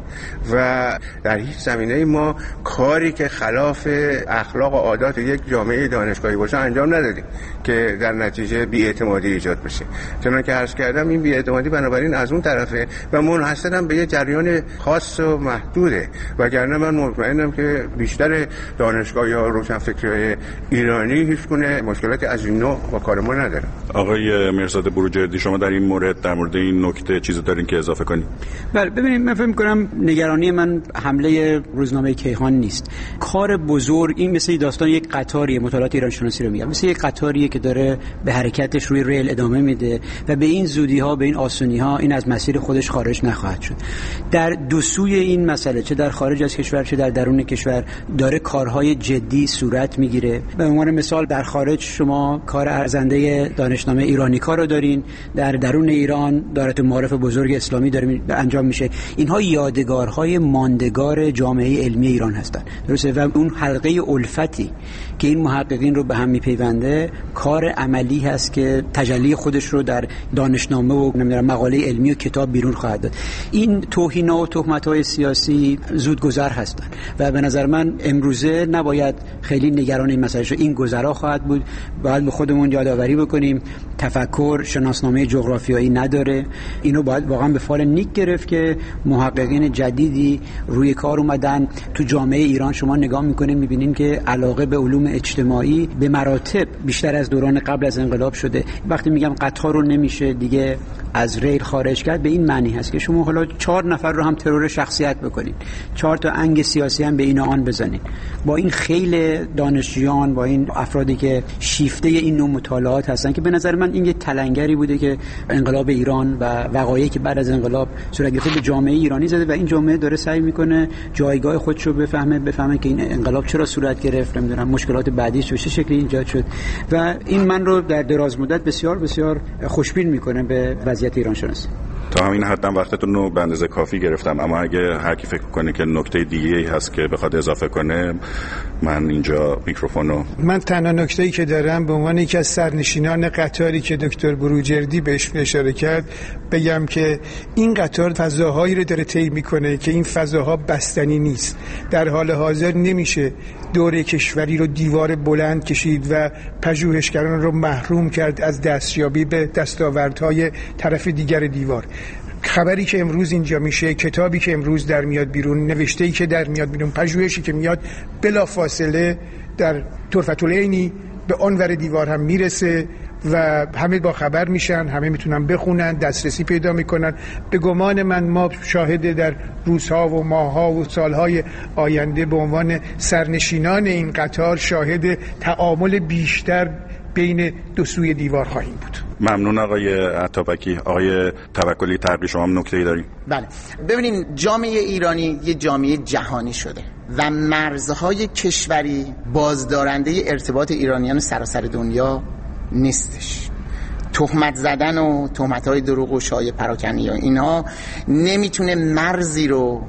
و در هیچ زمینه ما کاری که خلاف اخلاق و عادات یک جامعه دانشگاهی باشه انجام ندادیم که در نتیجه بی‌اعتمادی ایجاد بشه. چون که عرض کردم این بی‌اعتمادی بنابراین از اون طرفه و منحصر هم به یه جریان خاص و محدوده، وگرنه من مطمئنم که بیشتر دانشگاه‌ها و روشنفکرهای ایرانی هیچ گونه مشکلاتی از این نوع با کار ما ندارن. آقای مرزاد بروجردی شما در این مورد در مورد این نکته چیزی دارین که اضافه کنید؟ بله ببینید من فکر می‌کنم نگرانی من حمله روزنامه کیهان نیست. کار بزرگ این مثل داستان یک قطاری مطالعات ایران شناسی رو میگم، مثل یک قطاریه که داره به حرکتش روی ریل ادامه میده و به این زودی‌ها به این آسونی‌ها این از مسیر خودش خارج نخواهد شد. در دو سوی این مسئله چه در خارج از کشور چه در درون کشور داره کارهای جدی صورت میگیره. به عنوان مثال در خارج شما کار ارزنده دانشنامه ایرانیکا رو دارین، در درون ایران دارت معارف بزرگ اسلامی داره انجام میشه. اینها یادگارهای ماندگار جامعه علمی ایران هستند، درسته؟ و اون حلقه الفتی که این محققین رو به هم میپیونده کار عملی هست که تجلی خودش رو در دانشنامه و نمیدونم مقاله علمی و کتاب بیرون خواهد داد. این توهینا و تهمت‌های سیاسی زودگذر هستند و به نظر من امروزه نباید خیلی نگران این مسئله شد. این گذرا خواهد بود. باید به خودمون یادآوری بکنیم تفکر شناسنامه جغرافیایی نداره. اینو باید واقعا به فال نیک گرفت که محققین جدیدی روی کار اومدن. تو جامعه ایران شما نگاه میکنین میبینین که علاقه به علوم اجتماعی به مراتب بیشتر از دوران قبل از انقلاب شده. وقتی میگم قطار رو نمیشه دیگه از ریل خارج کرد به این معنی هست که شما حالا چهار نفر رو هم ترور شخصیت بکنید، چهار تا انگ سیاسی هم به این و آن بزنید. با این خیل دانشجویان، با این افرادی که شیفته این نوع مطالعات هستن که به نظر من این یه تلنگری بوده که انقلاب ایران و وقایعی که بعد از انقلاب صورت گرفته به جامعه ایرانی زده و این جامعه داره سعی میکنه جایگاه خودش رو بفهمه بفهمه که این انقلاب چرا صورت گرفت، نمیدونم مشکلات بعدیش چه شکلی ایجاد شد و این من رو در دراز مدت بسیار بسیار خوشبین میکنه به وضعیت ایران شناسی. تا همین حدم وقتتون رو به اندازه کافی گرفتم، اما اگه هر کی فکر کنه که نکته دیگه‌ای هست که بخواد اضافه کنه من اینجا میکروفونو. من تنها نکته‌ای که دارم به عنوان یکی از سرنشینان قطاری که دکتر بروجردی بهش اشاره کرد بگم که این قطار فضاهایی رو داره طی میکنه که این فضاها بستنی نیست. در حال حاضر نمیشه دوره کشوری رو دیوار بلند کشید و پژوهشگران رو محروم کرد از دستیابی به دستاوردهای طرف دیگر دیوار. خبری که امروز اینجا میشه، کتابی که امروز در میاد بیرون، نوشته‌ای که در میاد بیرون، پژوهشی که میاد بلا فاصله در طرفة العینی به آنور دیوار هم میرسه و همه با خبر میشن، همه میتونن بخونن، دسترسی پیدا میکنن. به گمان من ما شاهد در روزها و ماهها و سالهای آینده به عنوان سرنشینان این قطار شاهد تعامل بیشتر بین دو سوی دیوار خواهیم بود. ممنون آقای عطابکی. آقای توکلی ترقی شما هم نکته‌ای دارید؟ بله ببینیم جامعه ایرانی یه جامعه جهانی شده و مرزهای کشوری بازدارنده ارتباط ایرانیان سراسر دنیا نیستش. تهمت زدن و تهمت‌های دروغ و شایعه پراکنی و اینها نمیتونه مرزی رو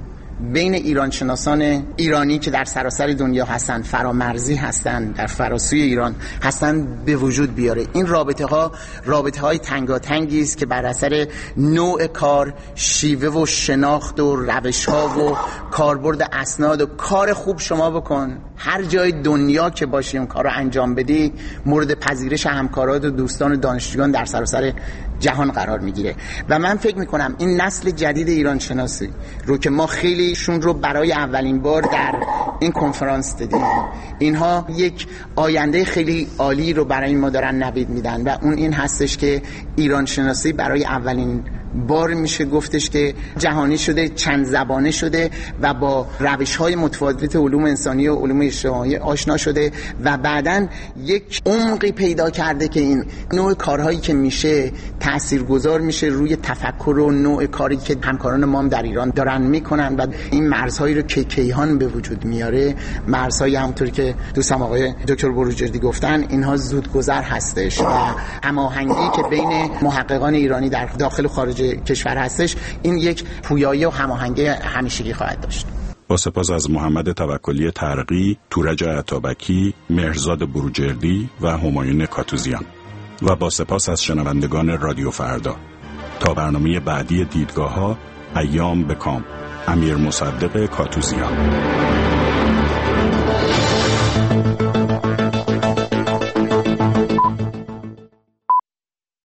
بین ایرانشناسان ایرانی که در سراسر دنیا هستن، فرامرزی هستن، در فراسوی ایران هستن به وجود بیاره. این رابطه ها رابطه های تنگاتنگی است که بر اثر نوع کار، شیوه و شناخت و روش ها و کاربرد اسناد و کار خوب شما بکن، هر جای دنیا که باشی اون کار رو انجام بدی مورد پذیرش همکارات و دوستان و دانشجویان در سراسر جهان قرار میگیره. و من فکر میکنم این نسل جدید ایران شناسی رو که ما خیلیشون رو برای اولین بار در این کنفرانس دیدیم، اینها یک آینده خیلی عالی رو برای ما دارن نوید میدن و اون این هستش که ایران شناسی برای اولین بار میشه گفتش که جهانی شده، چند زبانه شده و با روش‌های متفاوت علوم انسانی و علوم اجتماعی آشنا شده و بعداً یک عمقی پیدا کرده که این نوع کارهایی که میشه تاثیرگذار میشه روی تفکر و نوع کاری که همکاران ما هم در ایران دارن میکنن و این مرزهایی رو که کیهان به وجود میاره، مرزهایی همونطوری که دوستم آقای دکتر بروجردی گفتن اینها زودگذر هستش و هماهنگی که بین محققان ایرانی در داخل و خارج کشور هستش، این یک پویایی و هماهنگی همیشگی خواهد داشت. با سپاس از محمد توکلی طرقی، تورج عطابکی، مهرزاد بروجردی و همایون کاتوزیان و با سپاس از شنوندگان رادیو فردا. تا برنامه بعدی دیدگاه‌ها، ایام بکام. امیر مصدق کاتوزیان.